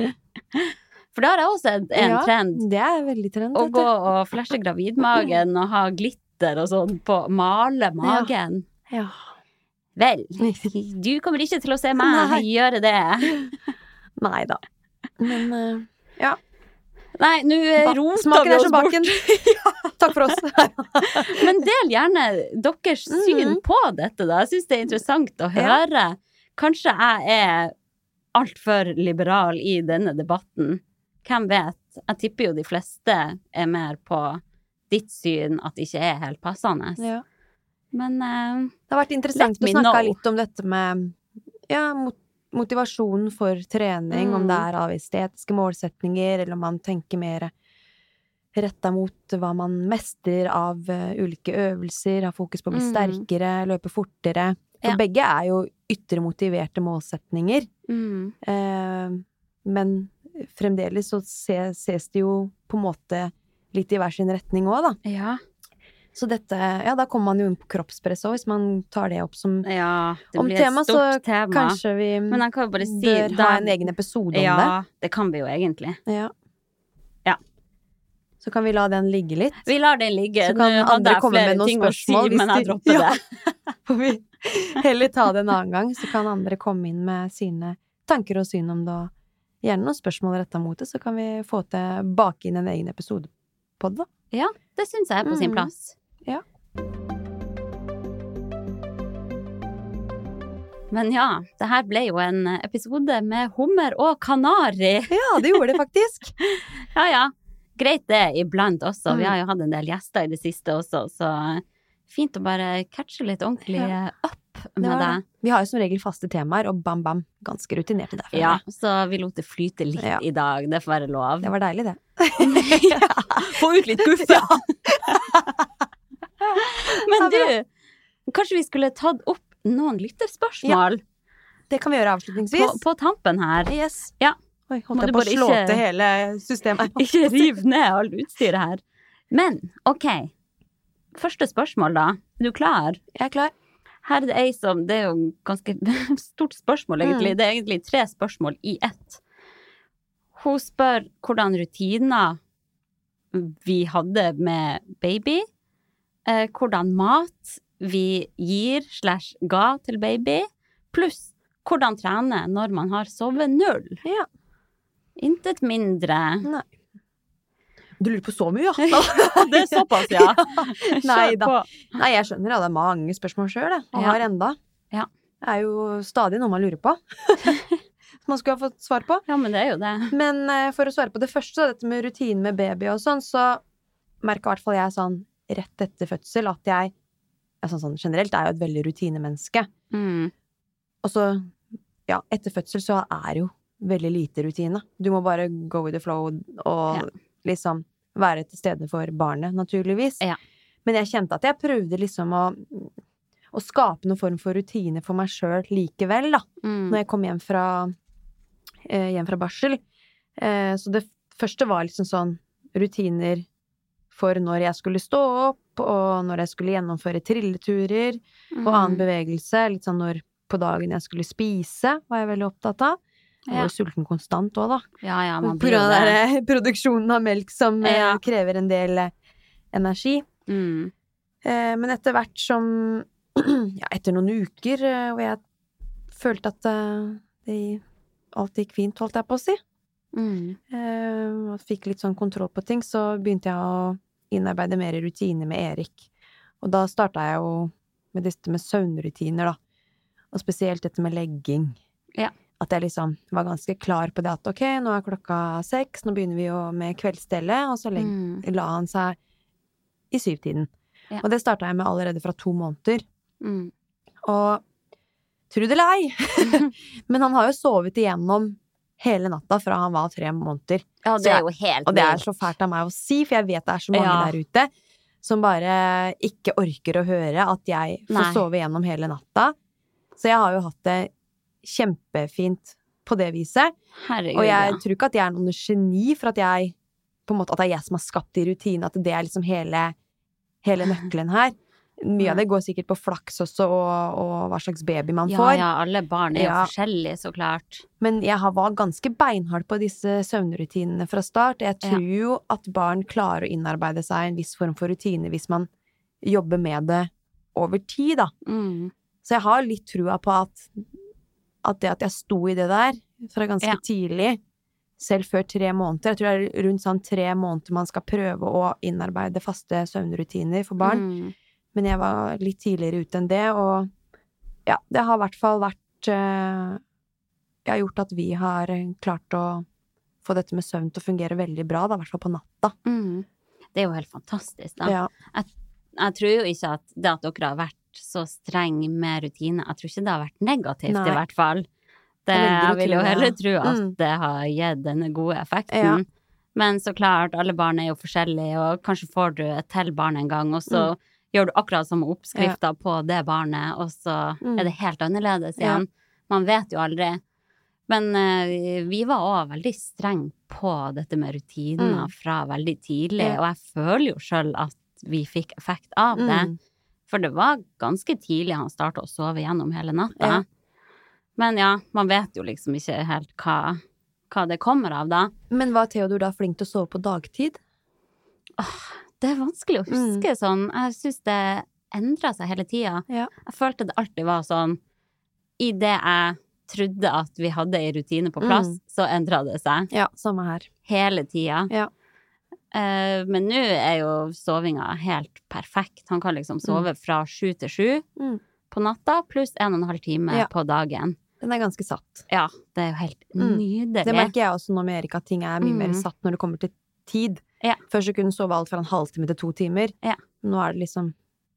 for da har jeg også en trend.
Det veldig trend.
Å gå og flashe gravidmagen og ha glitter og sånn på male magen.
Ja.
Vel, du kommer ikke til å se meg gjøre det.
Neida. Men,
Nei, nå roter
smaken
vi oss
som baken. Takk for oss.
Men del gjerne deres syn på dette da. Jeg synes det interessant å høre. Kanskje jeg alt for liberal i denne debatten. Hvem vet? Jeg tipper jo de fleste mer på ditt syn at det ikke helt passende. Ja. Men
det har vært interessant å snakke litt om dette med motivasjonen for trening, om det av estetiske målsetninger, eller om man tenker mer rettet mot hva man mestrer av ulike øvelser, har fokus på å bli sterkere, løpe fortere, For begge jo ytre motiverte målsetninger. Men fremdeles så ses det jo på en måte litt i hver sin retning også, da.
Ja.
Så dette, da kommer man jo inn på kroppspress også, hvis man tar det opp som
Det
om
blir
tema,
et stort
så
tema.
kanskje vi
Men jeg kan jo bare si,
bør ha en egen episode om det.
Ja, det kan vi jo egentlig.
Ja.
Ja.
Så kan vi la den ligge litt.
Vi lar den ligge.
Så kan
Nå hadde
andre
jeg
komme med
flere
noen
ting å
spørsmål.
si, men jeg dropper det.
Får vi heller ta det en annen gang, så kan andre komme inn med sine tanker og syn om det, og gjerne noen spørsmål rettet mot det, så kan vi få tilbake inn en egen episode på det, da.
Ja, det synes jeg på sin plass.
Ja.
Men ja, det her ble jo en episode med hummer og kanari.
Ja, det gjorde det faktisk.
Ja. Greit det iblant også. Vi har jo hatt en del gjester i det siste også, så fint å bare catche litt ordentlig opp med det.
Vi har jo som regel faste temaer, og bam, bam, ganske rutinerte derfor.
Ja, så vi lot det flyte litt i dag. Det får være lov.
Det var deilig, det.
Få ut litt guffe. Men du, kanskje vi skulle tatt opp noen lytterspørsmål?
Ja, det kan vi gjøre avslutningsvis.
På tampen her.
Yes.
Ja.
Oi, holdt jeg på å slå til hele systemet.
Ikke riv ned alt utstyret her. Men, ok. Første spørsmål da. Er du klar?
Jeg klar.
Her det ei som, det jo ganske stort spørsmål egentlig. Det egentlig 3 spørsmål i ett. Hun spør hvordan rutiner vi hadde med baby, hvordan mat vi gir / ga til baby, pluss hvordan trene når man har sovet 0.
Ja.
Intet mindre.
Nei. Du lurer på så mye, ja.
Det såpass, ja.
Nei da. Nei, jeg skjønner, jeg hadde mange spørsmål selv, og har enda.
Ja.
Det jo stadig noe man lurer på. Som man skulle ha fått svar på.
Ja, men det jo det.
Men for å svare på det første, dette med rutinen med baby og sånn, så merker i hvert fall jeg sånn rett etter fødsel at jeg sånn generelt jo et veldig rutinemenneske. Og så, ja, etter fødsel så jo veldig lite rutine. Du må bare go with the flow og liksom være til stede for barnet, naturligvis.
Ja.
Men jeg kjente at jeg prøvde liksom å skape noen form for rutine for meg selv likevel, da. Når jeg kom hjem fra barsel. Så det første var liksom sånn rutiner for når jeg skulle stå opp, og når jeg skulle gjennomføre trilleturer, og annen bevegelse, litt sånn når på dagen jeg skulle spise, var jeg veldig opptatt av. Jeg var sulten konstant også, da.
Ja, man
på grunn av produksjonen av melk som krever en del energi. Men etter hvert som, etter noen uker, hvor jeg følte at alt gikk fint, holdt jeg på å si. Og fikk litt sånn kontroll på ting, så begynte jeg å innarbeide mer rutiner med Erik. Og da startet jeg jo med dette med søvnrutiner, da. Og spesielt dette med legging. Ja. At jeg liksom var ganske klar på det at ok, nå klokka 6, nå begynner vi jo med kveldsstellet, og så la han seg i 7-tiden. Ja. Og det startet jeg med allerede fra 2 måneder. Og tro det eller ei, men han har jo sovet igjennom hele natta fra han var 3 måneder.
Ja, det jo helt
og det så fælt av meg å si, for jeg vet det så mange der ute som bare ikke orker å høre at jeg får sove igjennom hele natta. Så jeg har jo hatt det kjempefint på det viset. Herregud, og jeg tror ikke at jeg noen geni for at jeg på en måte, at det jeg som har skapt de rutinene, at det liksom hele nøkkelen her. Mye av det går sikkert på flaks også, og hva slags baby man får.
Ja, alle barn jo forskjellige, så klart.
Men jeg var ganske beinhard på disse søvnrutinene fra start. Jeg tror jo at barn klarer å innarbeide seg en viss form for rutine hvis man jobber med det over tid, da. Så jeg har litt trua på at det at jeg sto i det der fra ganske tidlig, selv før 3 måneder, jeg tror det rundt sånn 3 måneder man skal prøve å innarbeide faste søvnrutiner for barn, men jeg var litt tidligere ute enn det, og ja, det har i hvert fall vært har gjort at vi har klart å få dette med søvn til å fungere veldig bra, da, i hvert fall på natta.
Det jo helt fantastisk, da.
Ja.
Jeg tror jo ikke at det at dere har vært så streng med rutine, jeg tror ikke det har vært negativt i hvert fall. Jeg vil jo heller tro at det har gitt denne gode effekten. Men så klart, alle barn jo forskjellige, og kanskje får du et til barn en gang, og så gjør du akkurat samme oppskrifter på det barnet, og så det helt annerledes igjen. Man vet jo aldri. Men vi var også veldig streng på dette med rutiner fra veldig tidlig, og jeg føler jo selv at vi fikk effekt av det. For det var ganske tidlig han startet å sove gjennom hele natta. Men ja, man vet jo liksom ikke helt hva det kommer av da.
Men var Theodor da flink til å sove på dagtid?
Det vanskelig å huske sånn. Jeg synes det endret seg hele tiden. Jeg følte det alltid var sånn, i det jeg trodde at vi hadde en rutine på plass, så endret det seg.
Ja, samme her.
Hele tiden.
Ja.
Men nå jo sovinga helt perfekt. Han kan liksom sove fra 7 til 7 på natta, pluss 1,5 time på dagen.
Den ganske satt.
Ja, det jo helt nydelig.
Det merker jeg også nå med Erik, at ting mye mer satt når det kommer til tid. Før så kunne sove alt fra 1 halvtime til 2 timer. Nå det liksom,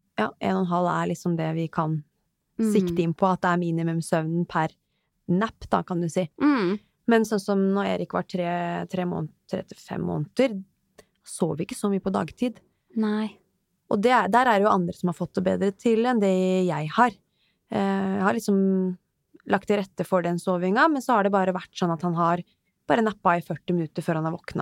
1,5 liksom det vi kan sikte inn på, at det minimum søvn per napp, da, kan du si. Men sånn som når Erik var 3 måneder, 3-5 måneder, sov vi ikke så mye på dagtid.
Nei.
Og der jo andre som har fått det bedre til enn det jeg har. Jeg har liksom lagt til rette for den sovinga, men så har det bare vært sånn at han har bare nappa i 40 minutter før han har våkna.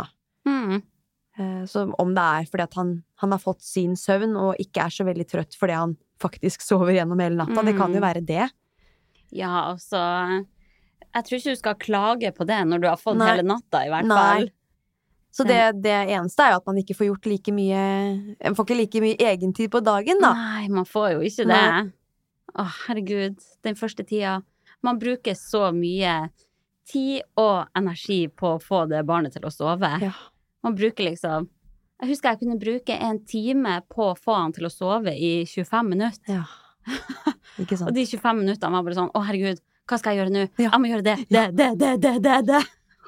Så om det fordi at han har fått sin søvn og ikke så veldig trøtt fordi han faktisk sover gjennom hele natta, det kan jo være det. Ja,
altså, jeg tror ikke du skal klage på det når du har fått hele natta i hvert fall.
Så det eneste jo at man ikke får gjort like mye, man får ikke like mye egentid på dagen da.
Nei, man får jo ikke det. Herregud, den første tida, man bruker så mye tid og energi på å få det barnet til å sove. Man bruker liksom, jeg husker jeg kunne bruke 1 time på å få han til å sove i 25 minutter. Ikke sant. Og de 25 minuttene var bare sånn, herregud, hva skal jeg gjøre nå? Jeg må gjøre det.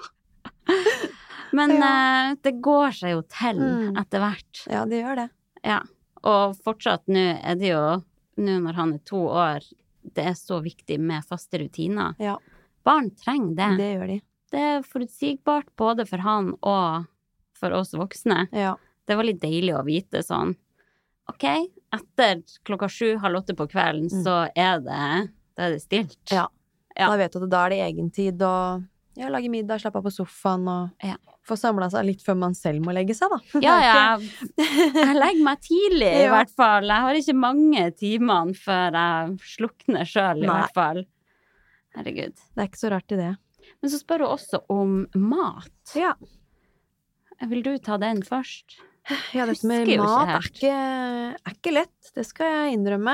Men det går seg jo til etter hvert. Ja, det gjør det. Ja, og fortsatt nå det jo, nå når han 2 år, det så viktig med faste rutiner. Barn trenger det. Det gjør de. Det forutsigbart både for han og for oss voksne. Det var litt deilig å vite sånn, ok, etter 7:30 på kvelden, så det stilt. Da vet du at da det egentid, og lage middag, slappe av på sofaen, og få samlet seg litt før man selv må legge seg, da. Jeg legger meg tidlig, i hvert fall. Jeg har ikke mange timene før jeg slukner selv, i hvert fall. Herregud. Det ikke så rart i det. Men så spør du også om mat. Vil du ta den først? Ja, dette med mat ikke lett, det skal jeg innrømme.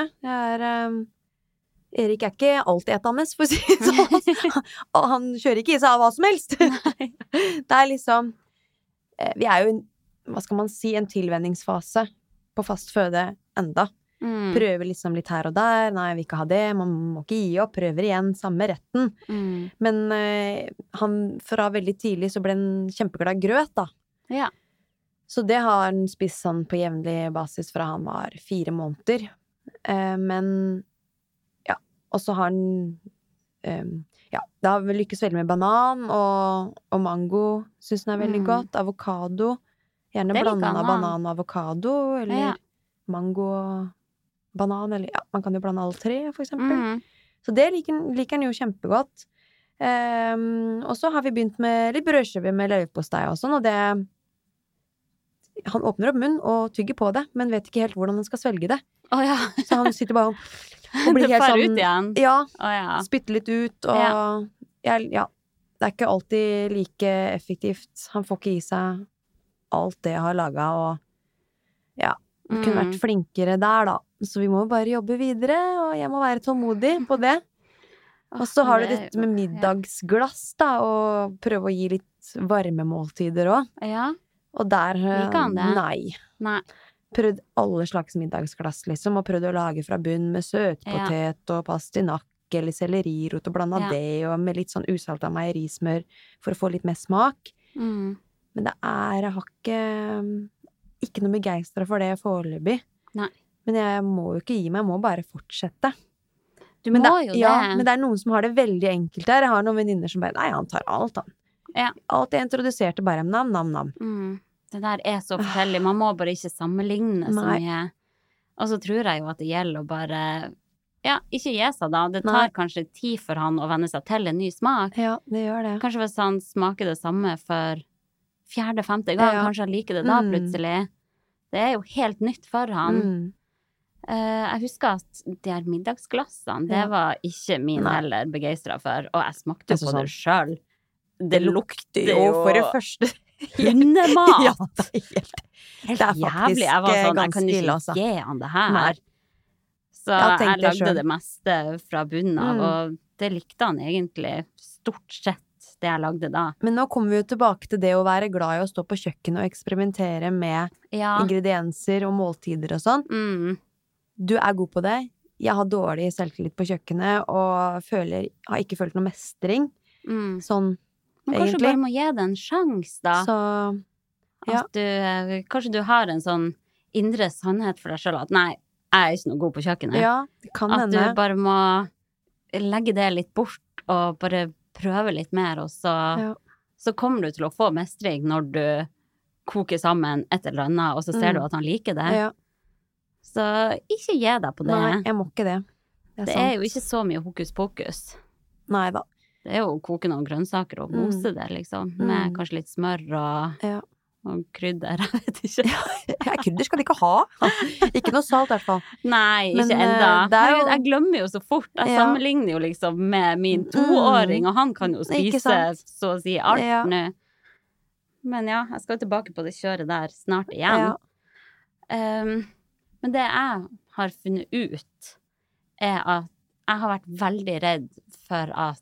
Erik ikke alltid etende, for å si det sånn. Og han kjører ikke i seg av hva som helst. Det liksom, vi jo, hva skal man si, en tilvenningsfase på fast føde enda. Prøver liksom litt her og der, nei, jeg vil ikke ha det, man må ikke gi opp, prøver igjen, samme retten. Men han, fra veldig tidlig så ble han kjempeglad grøt, da. Så det har han spist sånn på jevnlig basis fra han var 4 måneder. Men og så har han det har vel lykkes veldig med banan og mango, synes han veldig godt. Avokado, gjerne blandet banan og avokado, eller mango og banan, eller man kan jo blande alle 3 for eksempel. Så det liker han jo kjempegodt. Og så har vi begynt med litt brødskive med løvpostei og sånn, og det han åpner opp munn og tygger på det, men vet ikke helt hvordan han skal svelge det. Så han sitter bare og blir helt sånn ut igjen. Spytter litt ut, og det ikke alltid like effektivt. Han får ikke i seg alt det jeg har laget, og kunne vært flinkere der, da. Så vi må bare jobbe videre, og jeg må være tålmodig på det. Og så har du dette med middagsglass, da, og prøve å gi litt varme måltider også. Og der, nei. Prøvd alle slags middagsglass, liksom, og prøvd å lage fra bunn med søtpotet og pastinakk eller sellerirot og blanda det, og med litt sånn usaltet meierismør for å få litt mer smak. Men det jeg har ikke noe begeistra for det foreløpig. Men jeg må jo ikke gi meg, jeg må bare fortsette. Du må jo det. Men det noen som har det veldig enkelt der. Jeg har noen venninner som bare, nei, han tar alt, han. Alt jeg introduserte bare nam. Det der så forskjellig. Man må bare ikke sammenligne så mye. Og så tror jeg jo at det gjelder å bare, ja, ikke gi seg da. Det tar kanskje tid for han å venne seg til en ny smak.
Ja, det gjør det.
Kanskje hvis han smaker det samme for 4.-5. gang, kanskje han liker det da plutselig. Det jo helt nytt for han. Jeg husker at de her middagsglassene, det var ikke min heller begeistret for, og jeg smakte på det selv. Det lukter jo for det første hundemat.
Ja, det helt
jævlig. Jeg var sånn, jeg kan ikke gi han det her. Så jeg lagde det meste fra bunnen av, og det likte han egentlig stort sett det jeg lagde da. Men
nå kommer vi jo tilbake til det å være glad i å stå på kjøkken og eksperimentere med ingredienser og måltider og sånn. Du god på det. Jeg har dårlig selvtillit på kjøkkenet og har ikke følt noe mestring. Sånn
men kanskje du bare må gi det en sjans da.
Så,
at kanskje du har en sånn indre sannhet for deg selv at nei, jeg ikke noe god på kjøkkenet.
Ja, det kan
hende.
At
du bare må legge det litt bort og bare prøve litt mer, og så kommer du til å få mestring når du koker sammen et eller annet, og så ser du at han liker det. Så ikke gi deg på det.
Nei, jeg må ikke det.
Det jo ikke så mye hokus pokus.
Nei da.
Det jo å koke noen grønnsaker og mose det, liksom. Med kanskje litt smør og krydder, jeg vet ikke.
Krydder skal de ikke ha. Ikke noe salt, i hvert fall.
Nei, ikke enda. Jeg glemmer jo så fort. Jeg sammenligner jo liksom med min 2-åring, og han kan jo spise så å si alt nå. Men ja, jeg skal tilbake på det kjøret der snart igjen. Men det jeg har funnet ut, at jeg har vært veldig redd for at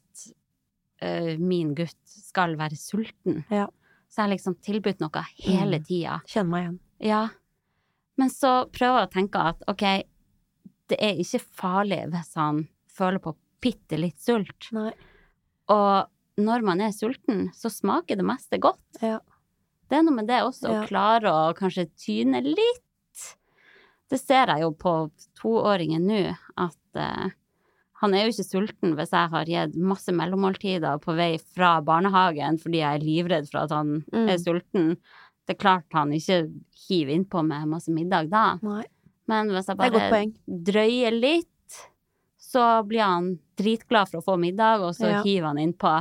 min gutt skal være sulten. Så jeg har liksom tilbudt noe hele tiden.
Kjenner meg igjen.
Ja. Men så prøver jeg å tenke at, ok, det ikke farlig hvis han føler på bitte litt sult.
Nei.
Og når man sulten, så smaker det meste godt.
Ja.
Det noe med det også, å klare å kanskje tyne litt. Det ser jeg jo på 2-åringen nå, at han jo ikke sulten hvis jeg har gitt masse mellommåltider på vei fra barnehagen, fordi jeg livredd for at han sulten. Det klart han ikke hiver innpå med masse middag da.
Nei.
Men hvis jeg bare drøyer litt, så blir han dritglad for å få middag, og så hiver han innpå.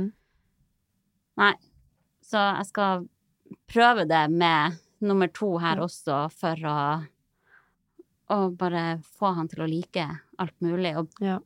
Nei. Så jeg skal prøve det med nummer 2 her også, for å bare få han til å like alt mulig. Og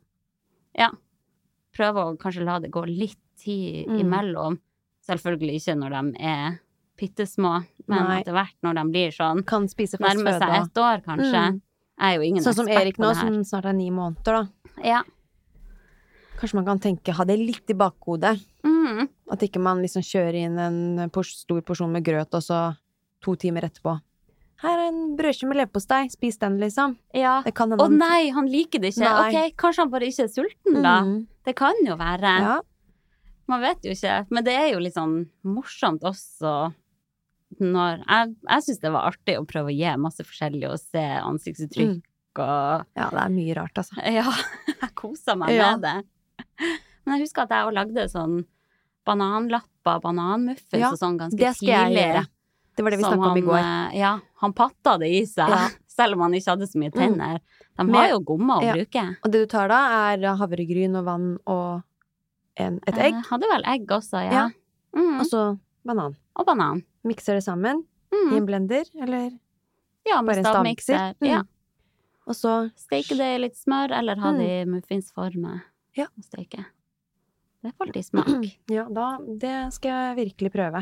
prøve å kanskje la det gå litt tid imellom. Selvfølgelig ikke når de pittesmå, men etter hvert når de blir sånn,
kan spise fast
nærmer seg 1 år kanskje. Jeg jo ingen ekspert på det her. Sånn som Erik nå, som
snart 9 måneder da.
Ja.
Kanskje man kan ha det litt i bakhodet. At ikke man liksom kjører inn en stor porsjon med grøt, og så 2 timer etterpå. Her en brødskive med leverpostei, spis den liksom.
Ja, og nei, han liker det ikke. Nei. Ok, kanskje han bare ikke sulten da. Det kan jo være.
Ja.
Man vet jo ikke, men det jo litt sånn morsomt også når, jeg synes det var artig å prøve å gi masse forskjellig og se ansiktsuttrykk og...
Ja, det mye rart altså.
Ja, jeg koset meg med det. Men jeg husker at jeg også lagde sånn bananlapper, bananmuffins og sånn ganske tidlig. Ja, det skal jeg gjøre. Det var det vi snakket om i går. Ja, han pattet det i seg, selv om han ikke hadde så mye tenner. De har jo gommer å bruke.
Og det du tar da havregryn og vann og et egg.
Hadde vel egg også, ja.
Og så banan.
Og banan.
Mikser det sammen i en blender, eller
med stavmikser. Ja.
Og så
steke det i litt smør, eller ha det i muffinsforme og steke. Det får alltid smak.
Ja, det skal jeg virkelig prøve.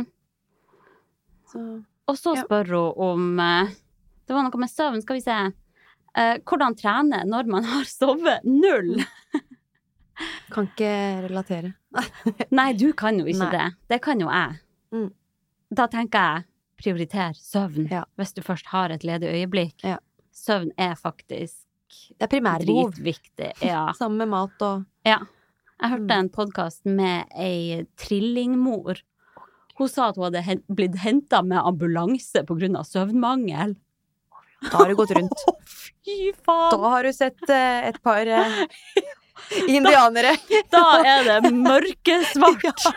Og så spør hun om det var noe med søvn, skal vi se hvordan trene når man har sovet 0.
Kan ikke relatere.
Nei, du kan jo ikke det. Det kan jo jeg. Da tenker jeg prioriter søvn hvis du først har et ledig øyeblikk. Søvn faktisk
det primærbehov.
Dritviktig.
Sammen med mat og...
Ja. Jeg hørte en podcast med ei trillingmor. Hun sa at hun hadde blitt hentet med ambulanse på grunn av søvnmangel.
Da har du gått rundt.
Fy faen!
Da har du sett et par indianere.
Da det mørkesvart.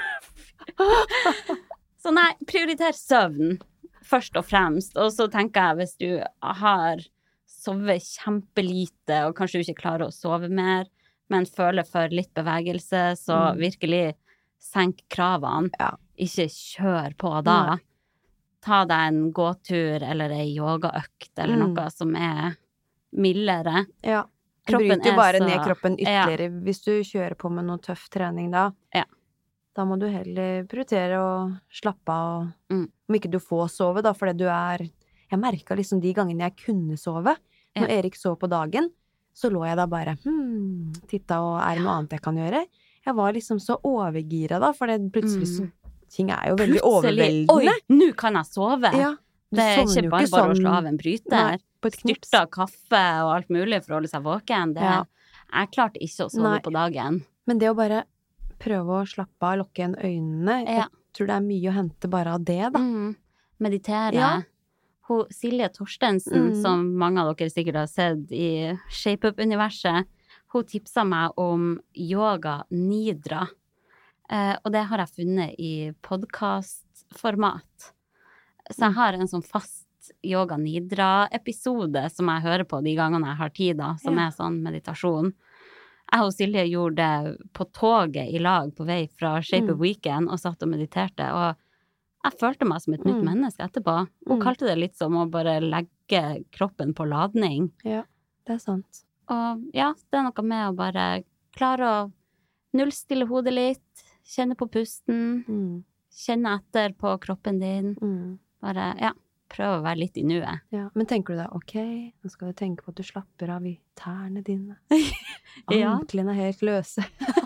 Så nei, prioriter søvn først og fremst. Og så tenker jeg, hvis du har sover kjempelite, og kanskje du ikke klarer å sove mer, men føler for litt bevegelse, så virkelig senk kravene.
Ja.
Ikke kjør på da. Ta deg en gåtur eller en yogaøkt eller noe som mildere.
Ja.
Kroppen
Bryter jo bare
så-
ned kroppen ytterligere hvis du kjører på med noe tøff trening da.
Ja.
Da må du heller prioritere å slappe av, og om ikke du får sove da, fordi jeg merket liksom de gangene jeg kunne sove, når Erik sov på dagen, så lå jeg da bare, titta, og det noe annet jeg kan gjøre? Jeg var liksom så overgira da, for det plutselig så, ting jo veldig overveldende.
Oi, nå kan jeg sove!
Ja, du
Det
sovner
ikke
jo
bare
ikke
å
sånn-
slå av en bryter.
Nei, på et knips.
Styrta kaffe og alt mulig for å holde seg våken. Jeg klarte ikke å sove
Nei.
på dagen.
Men det å bare prøve å slappe av, lukke igjen øynene, jeg tror det mye å hente bare av det da.
Meditere.
Ja.
Silje Torstensen, som mange av dere sikkert har sett i Shape-up-universet, hun tipsa meg om yoga nidra. Og det har jeg funnet i podcastformat. Så jeg har en sånn fast yoga nidra-episode som jeg hører på de gangene jeg har tid da, som sånn meditasjon. Jeg og Silje gjorde det på toget i lag på vei fra Shape-up Weekend og satt og mediterte, og jeg følte meg som et nytt menneske etterpå. Hun kalte det litt som å bare legge kroppen på ladning.
Ja, det sant.
Og ja, det noe med å bare klare å nullstille hodet litt, kjenne på pusten, kjenne etter på kroppen din, bare, prøve å være litt i nuet.
Ja, men tenker du da, ok, nå skal du tenke på at du slapper av i tærne dine.
Ja.
Anklene helt løse.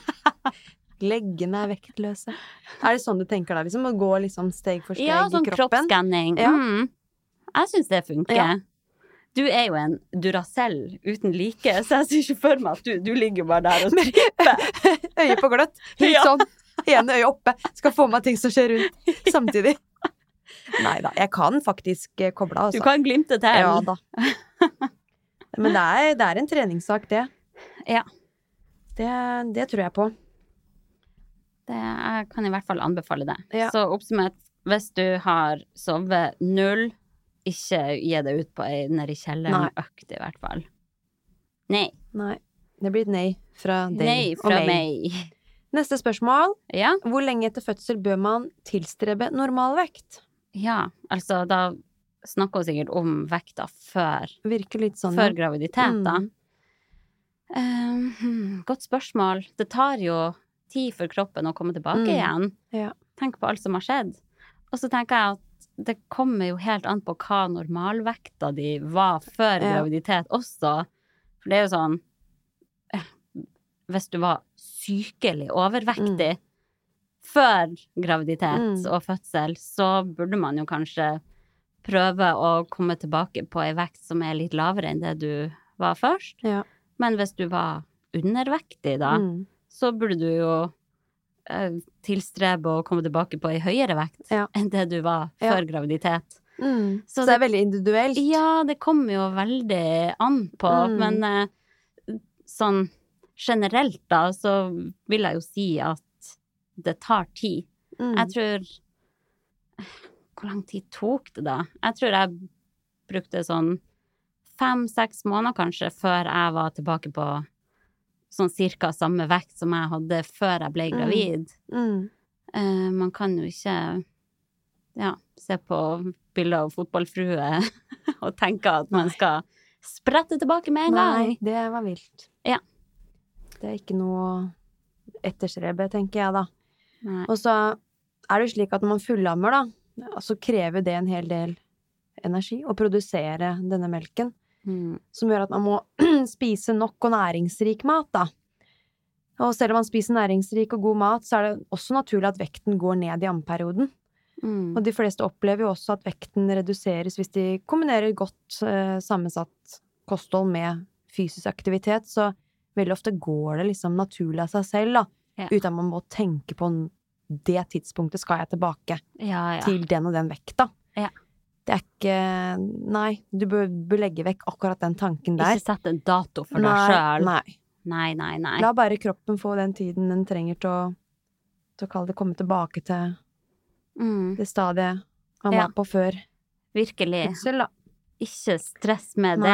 Leggene vektløse. Det sånn du tenker da, liksom, å gå liksom steg for steg
Ja, sånn
i kroppen?
kroppsskanning.
Ja.
Jeg synes det funker.
Ja.
Du jo en Duracell uten like, så jeg ser ikke for meg at du ligger jo bare der og tripper.
Øye på gløtt. Litt
Ja.
sånn, ene øye oppe. Skal få meg ting som skjer rundt samtidig. Neida, jeg kan faktisk koble av, altså.
Du kan glimte til.
Ja da. Men det en treningssak, det.
Ja.
Det tror jeg på.
Jeg kan i hvert fall anbefale det.
Ja.
Så oppsummert, hvis du har sovet 0, ikke gi det ut på nede i kjelleren økt i hvert fall. Nei.
Nei, det blir et nei fra deg
Nei
og
fra
meg.
meg.
Neste spørsmål.
Ja.
Hvor lenge etter fødsel bør man tilstrebe normalvekt?
Ja, altså da snakker vi sikkert om vekta før
Virker litt sånn.
før graviditet da. Godt spørsmål. Det tar jo tid for kroppen å komme tilbake igjen.
Ja.
Tenk på alt som har skjedd. Og så tenker jeg at det kommer jo helt an på hva normalvekta di var før graviditet også. For det jo sånn, hvis du var sykelig overvektig før graviditet og fødsel, så burde man jo kanskje prøve å komme tilbake på en vekt som litt lavere enn det du var først.
Ja.
Men hvis du var undervektig da, så burde du jo tilstrebe å komme tilbake på en høyere vekt enn det du var før graviditet.
Så det veldig individuelt.
Ja, det kommer jo veldig an på, men sånn generelt da, så vil jeg jo si at det tar tid. Jeg tror, hvor lang tid tok det da? Jeg tror jeg brukte sånn 5-6 måneder kanskje før jeg var tilbake på sånn cirka samme vekt som jeg hadde før jeg ble gravid. Man kan jo ikke se på bilder av fotballfrue og tenke at man skal sprette tilbake med en gang.
Nei, det var vilt.
Ja.
Det ikke noe etterstrebe, tenker jeg da.
Nei.
Og så det jo slik at når man fullammer da, så krever det en hel del energi å produsere denne melken, som gjør at man må spise nok og næringsrik mat da. Og selv om man spiser næringsrik og god mat, så det også naturlig at vekten går ned i ammeperioden. Og de fleste opplever jo også at vekten reduseres hvis de kombinerer godt sammensatt kosthold med fysisk aktivitet, så veldig ofte går det liksom naturlig av seg selv da, uten at man må tenke på det tidspunktet skal jeg tilbake til den og den vekta. Det ikke, nei, du bør legge vekk akkurat den tanken der.
Ikke sette en dato for deg selv.
Nei. La bare kroppen få den tiden den trenger til å kalle det komme tilbake til det stadiet han var på før.
Virkelig.
Fødsel, da.
Ikke stress med det.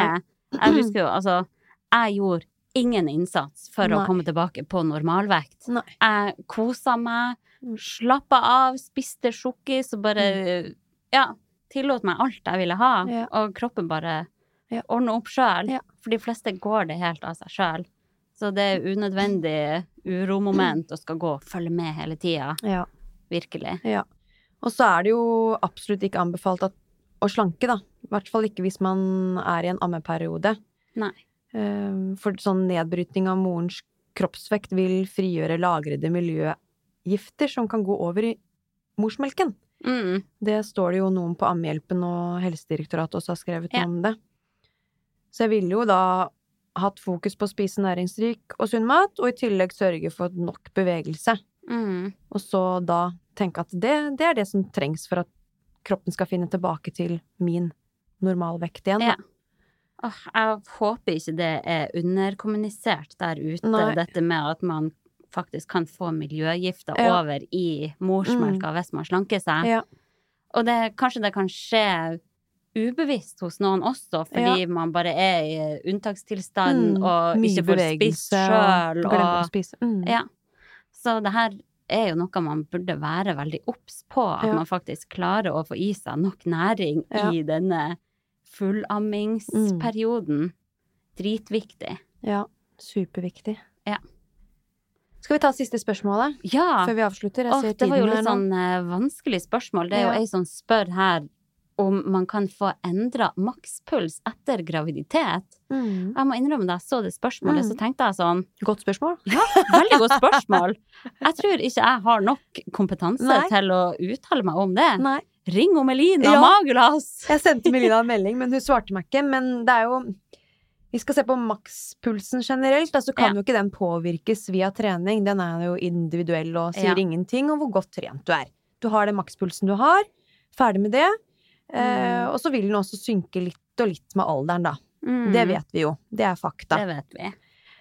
Jeg husker jo, altså, jeg gjorde ingen innsats for å
Nei.
komme tilbake på normalvekt.
Nei.
Jeg koset meg, slappet av, spiste sjokkis og bare, ja, tillot meg alt jeg ville ha,
Ja.
og kroppen bare
Ja.
ordnet opp selv.
Ja.
For de fleste går det helt av seg selv. Så det er unødvendig uromoment å skal gå og følge med hele tiden,
Ja.
virkelig.
Ja. Og så er det jo absolutt ikke anbefalt å slanke, da. I hvert fall ikke hvis man er i en ammeperiode.
Nei.
For sånn nedbrytning av morens kroppsvekt vil frigjøre lagrede miljøgifter som kan gå over i morsmelken.
Mm.
Det står det jo noen på Ammehjelpen og Helsedirektoratet også har skrevet noe om det. Så jeg ville jo da hatt fokus på å spise næringsrik og sunn mat, og i tillegg sørge for nok bevegelse.
Mm.
Og så da tenke at det er det som trengs for at kroppen skal finne tilbake til min normalvekt igjen.
Ja.
Da.
Jeg håper ikke det er underkommunisert der ute,
Nei.
dette med at man faktisk kan få miljøgifter
Ja.
over i morsmelka hvis man slanker seg.
Ja.
Og kanskje det kan skje ubevisst hos noen også, fordi man bare er i unntakstilstand og
Mye
ikke får spist
bevegelse
selv.
og glemmer å spise.
Ja. Så det her er jo noe man burde være veldig obs på, at
Ja.
man faktisk klarer å få i seg nok næring i denne fullammingsperioden. Dritviktig.
Ja, superviktig.
Ja.
Skal vi ta siste spørsmålet
Ja,
før vi avslutter? Jeg ser
det var jo
tiden
litt
her nå.
sånn vanskelig spørsmål. Det er jo
Ja.
ei som spør her om man kan få endret makspuls etter graviditet.
Mm.
Jeg må innrømme da jeg så det spørsmålet, så tenkte jeg sånn,
Godt spørsmål.
ja, veldig godt spørsmål. Jeg tror ikke jeg har nok kompetanse
Nei.
til å uttale meg om det.
Nei.
Ring om Melina
Ja.
Magelas!
Jeg sendte Melina en melding, men hun svarte meg ikke. Men det er jo Vi skal se på makspulsen generelt, da, så kan jo ikke den påvirkes via trening. Den er jo individuell og sier ingenting om hvor godt trent du er. Du har den makspulsen du har, ferdig med det. Og så vil den også synke litt og litt med alderen, da. Det vet vi jo. Det er fakta.
Det vet vi.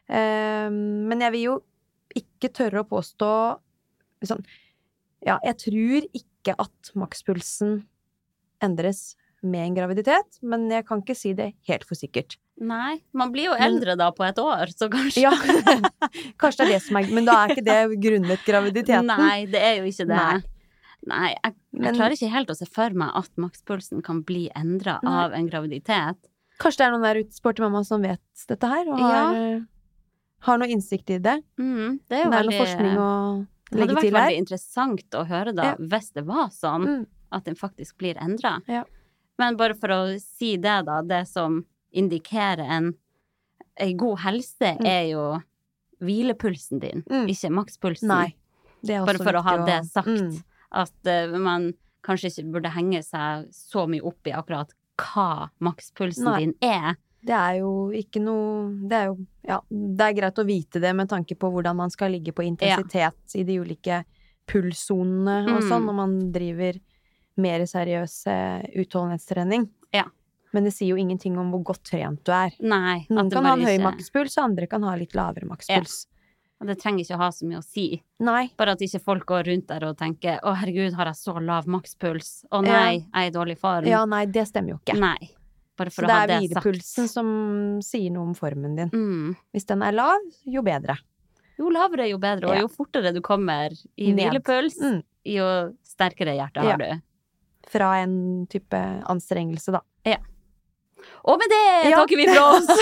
Men jeg vil jo ikke tørre å påstå sånn, ja, jeg tror ikke at makspulsen endres med en graviditet, men jeg kan ikke si det helt for sikkert.
Nei, man blir jo eldre da på et år, så kanskje.
Ja, kanskje det er det som er, men da er ikke det grunnet graviditeten.
Nei, det er jo ikke det.
Nei.
Jeg klarer ikke helt å se for meg at makspulsen kan bli endret av en graviditet.
Kanskje det er noen der ute, sporty mamma, som vet dette her, og har noe innsikt i det.
Det er jo
noe forskning å
det
legge
hadde vært
til her.
veldig interessant å høre da, hvis det var sånn, at den faktisk blir endret.
Ja.
Men bare for å si det da, det som indikerer en god helse er jo hvilepulsen din, ikke makspulsen.
Nei, det er også
bare for å ha
viktig
det sagt, at man kanskje ikke burde henge seg så mye opp i akkurat hva makspulsen din er.
Det er jo ikke noe det er jo, det er greit å vite det med tanke på hvordan man skal ligge på intensitet i de ulike pulssonene og sånn, når man driver mer seriøs utholdenhetstrening.
Ja.
Men det sier jo ingenting om hvor godt trent du er.
Nei.
Noen kan ha en høy makspuls, og andre kan ha litt lavere makspuls.
Og det trenger ikke å ha så mye å si.
Nei.
Bare at ikke folk går rundt der og tenker, å herregud, har jeg så lav makspuls? Å nei, jeg er i dårlig form.
Ja, nei, det stemmer jo ikke.
Nei. Bare for
så
å ha
det
det
er
sagt.
hvilepulsen som sier noe om formen din.
Hvis
den er lav, jo bedre.
Jo lavere, jo bedre, og jo fortere du kommer i hvilepuls, jo sterkere hjerte har du.
Fra en type anstrengelse, da.
Ja. Og med det takker vi for oss!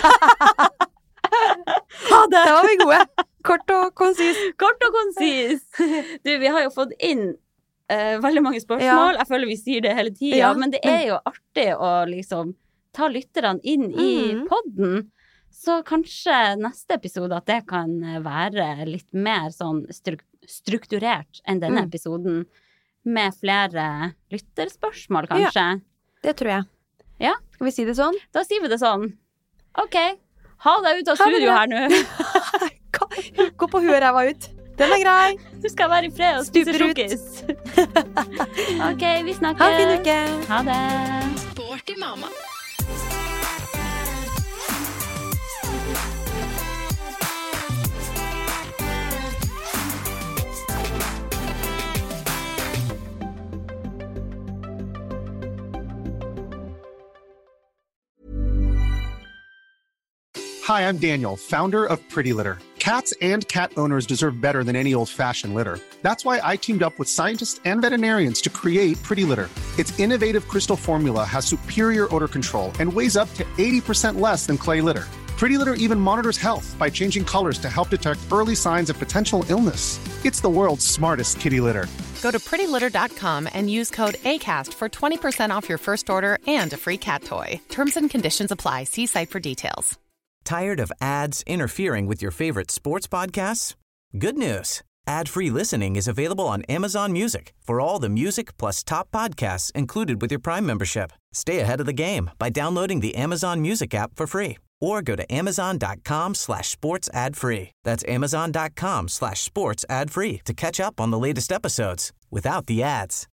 Ha det! Da var vi gode. Kort og konsis.
Kort og konsis. Du, vi har jo fått inn veldig mange spørsmål. Jeg føler vi sier det hele tiden, men det er jo artig å liksom ta lytterne inn i podden. Så kanskje neste episode at det kan være litt mer sånn strukturert enn denne episoden, med flere lytterspørsmål, kanskje.
Ja, det tror jeg.
Ja.
Skal vi si det sånn?
Da sier vi det sånn. Ok, ha deg ut av studio her nå.
Gå på huet ræva ut. Den er grei.
Du skal være i fred og spise
Stuper ut.
sjokkis. Ok, vi snakkes.
Ha en fin uke.
Ha det.
Sporty mamma.
Hi, I'm Daniel, founder of Pretty Litter. Cats and cat owners deserve better than any old-fashioned litter. That's why I teamed up with scientists and veterinarians to create Pretty Litter. Its innovative crystal formula has superior odor control and weighs up to 80% less than clay litter. Pretty Litter even monitors health by changing colors to help detect early signs of potential illness. It's the world's smartest kitty litter.
Go to prettylitter.com and use code ACAST for 20% off your first order and a free cat toy. Terms and conditions apply. See site for details.
Tired of ads interfering with your favorite sports podcasts? Good news. Ad-free listening is available on Amazon Music for all the music plus top podcasts included with your Prime membership. Stay ahead of the game by downloading the Amazon Music app for free or go to amazon.com/sports ad free. That's amazon.com/sports ad free to catch up on the latest episodes without the ads.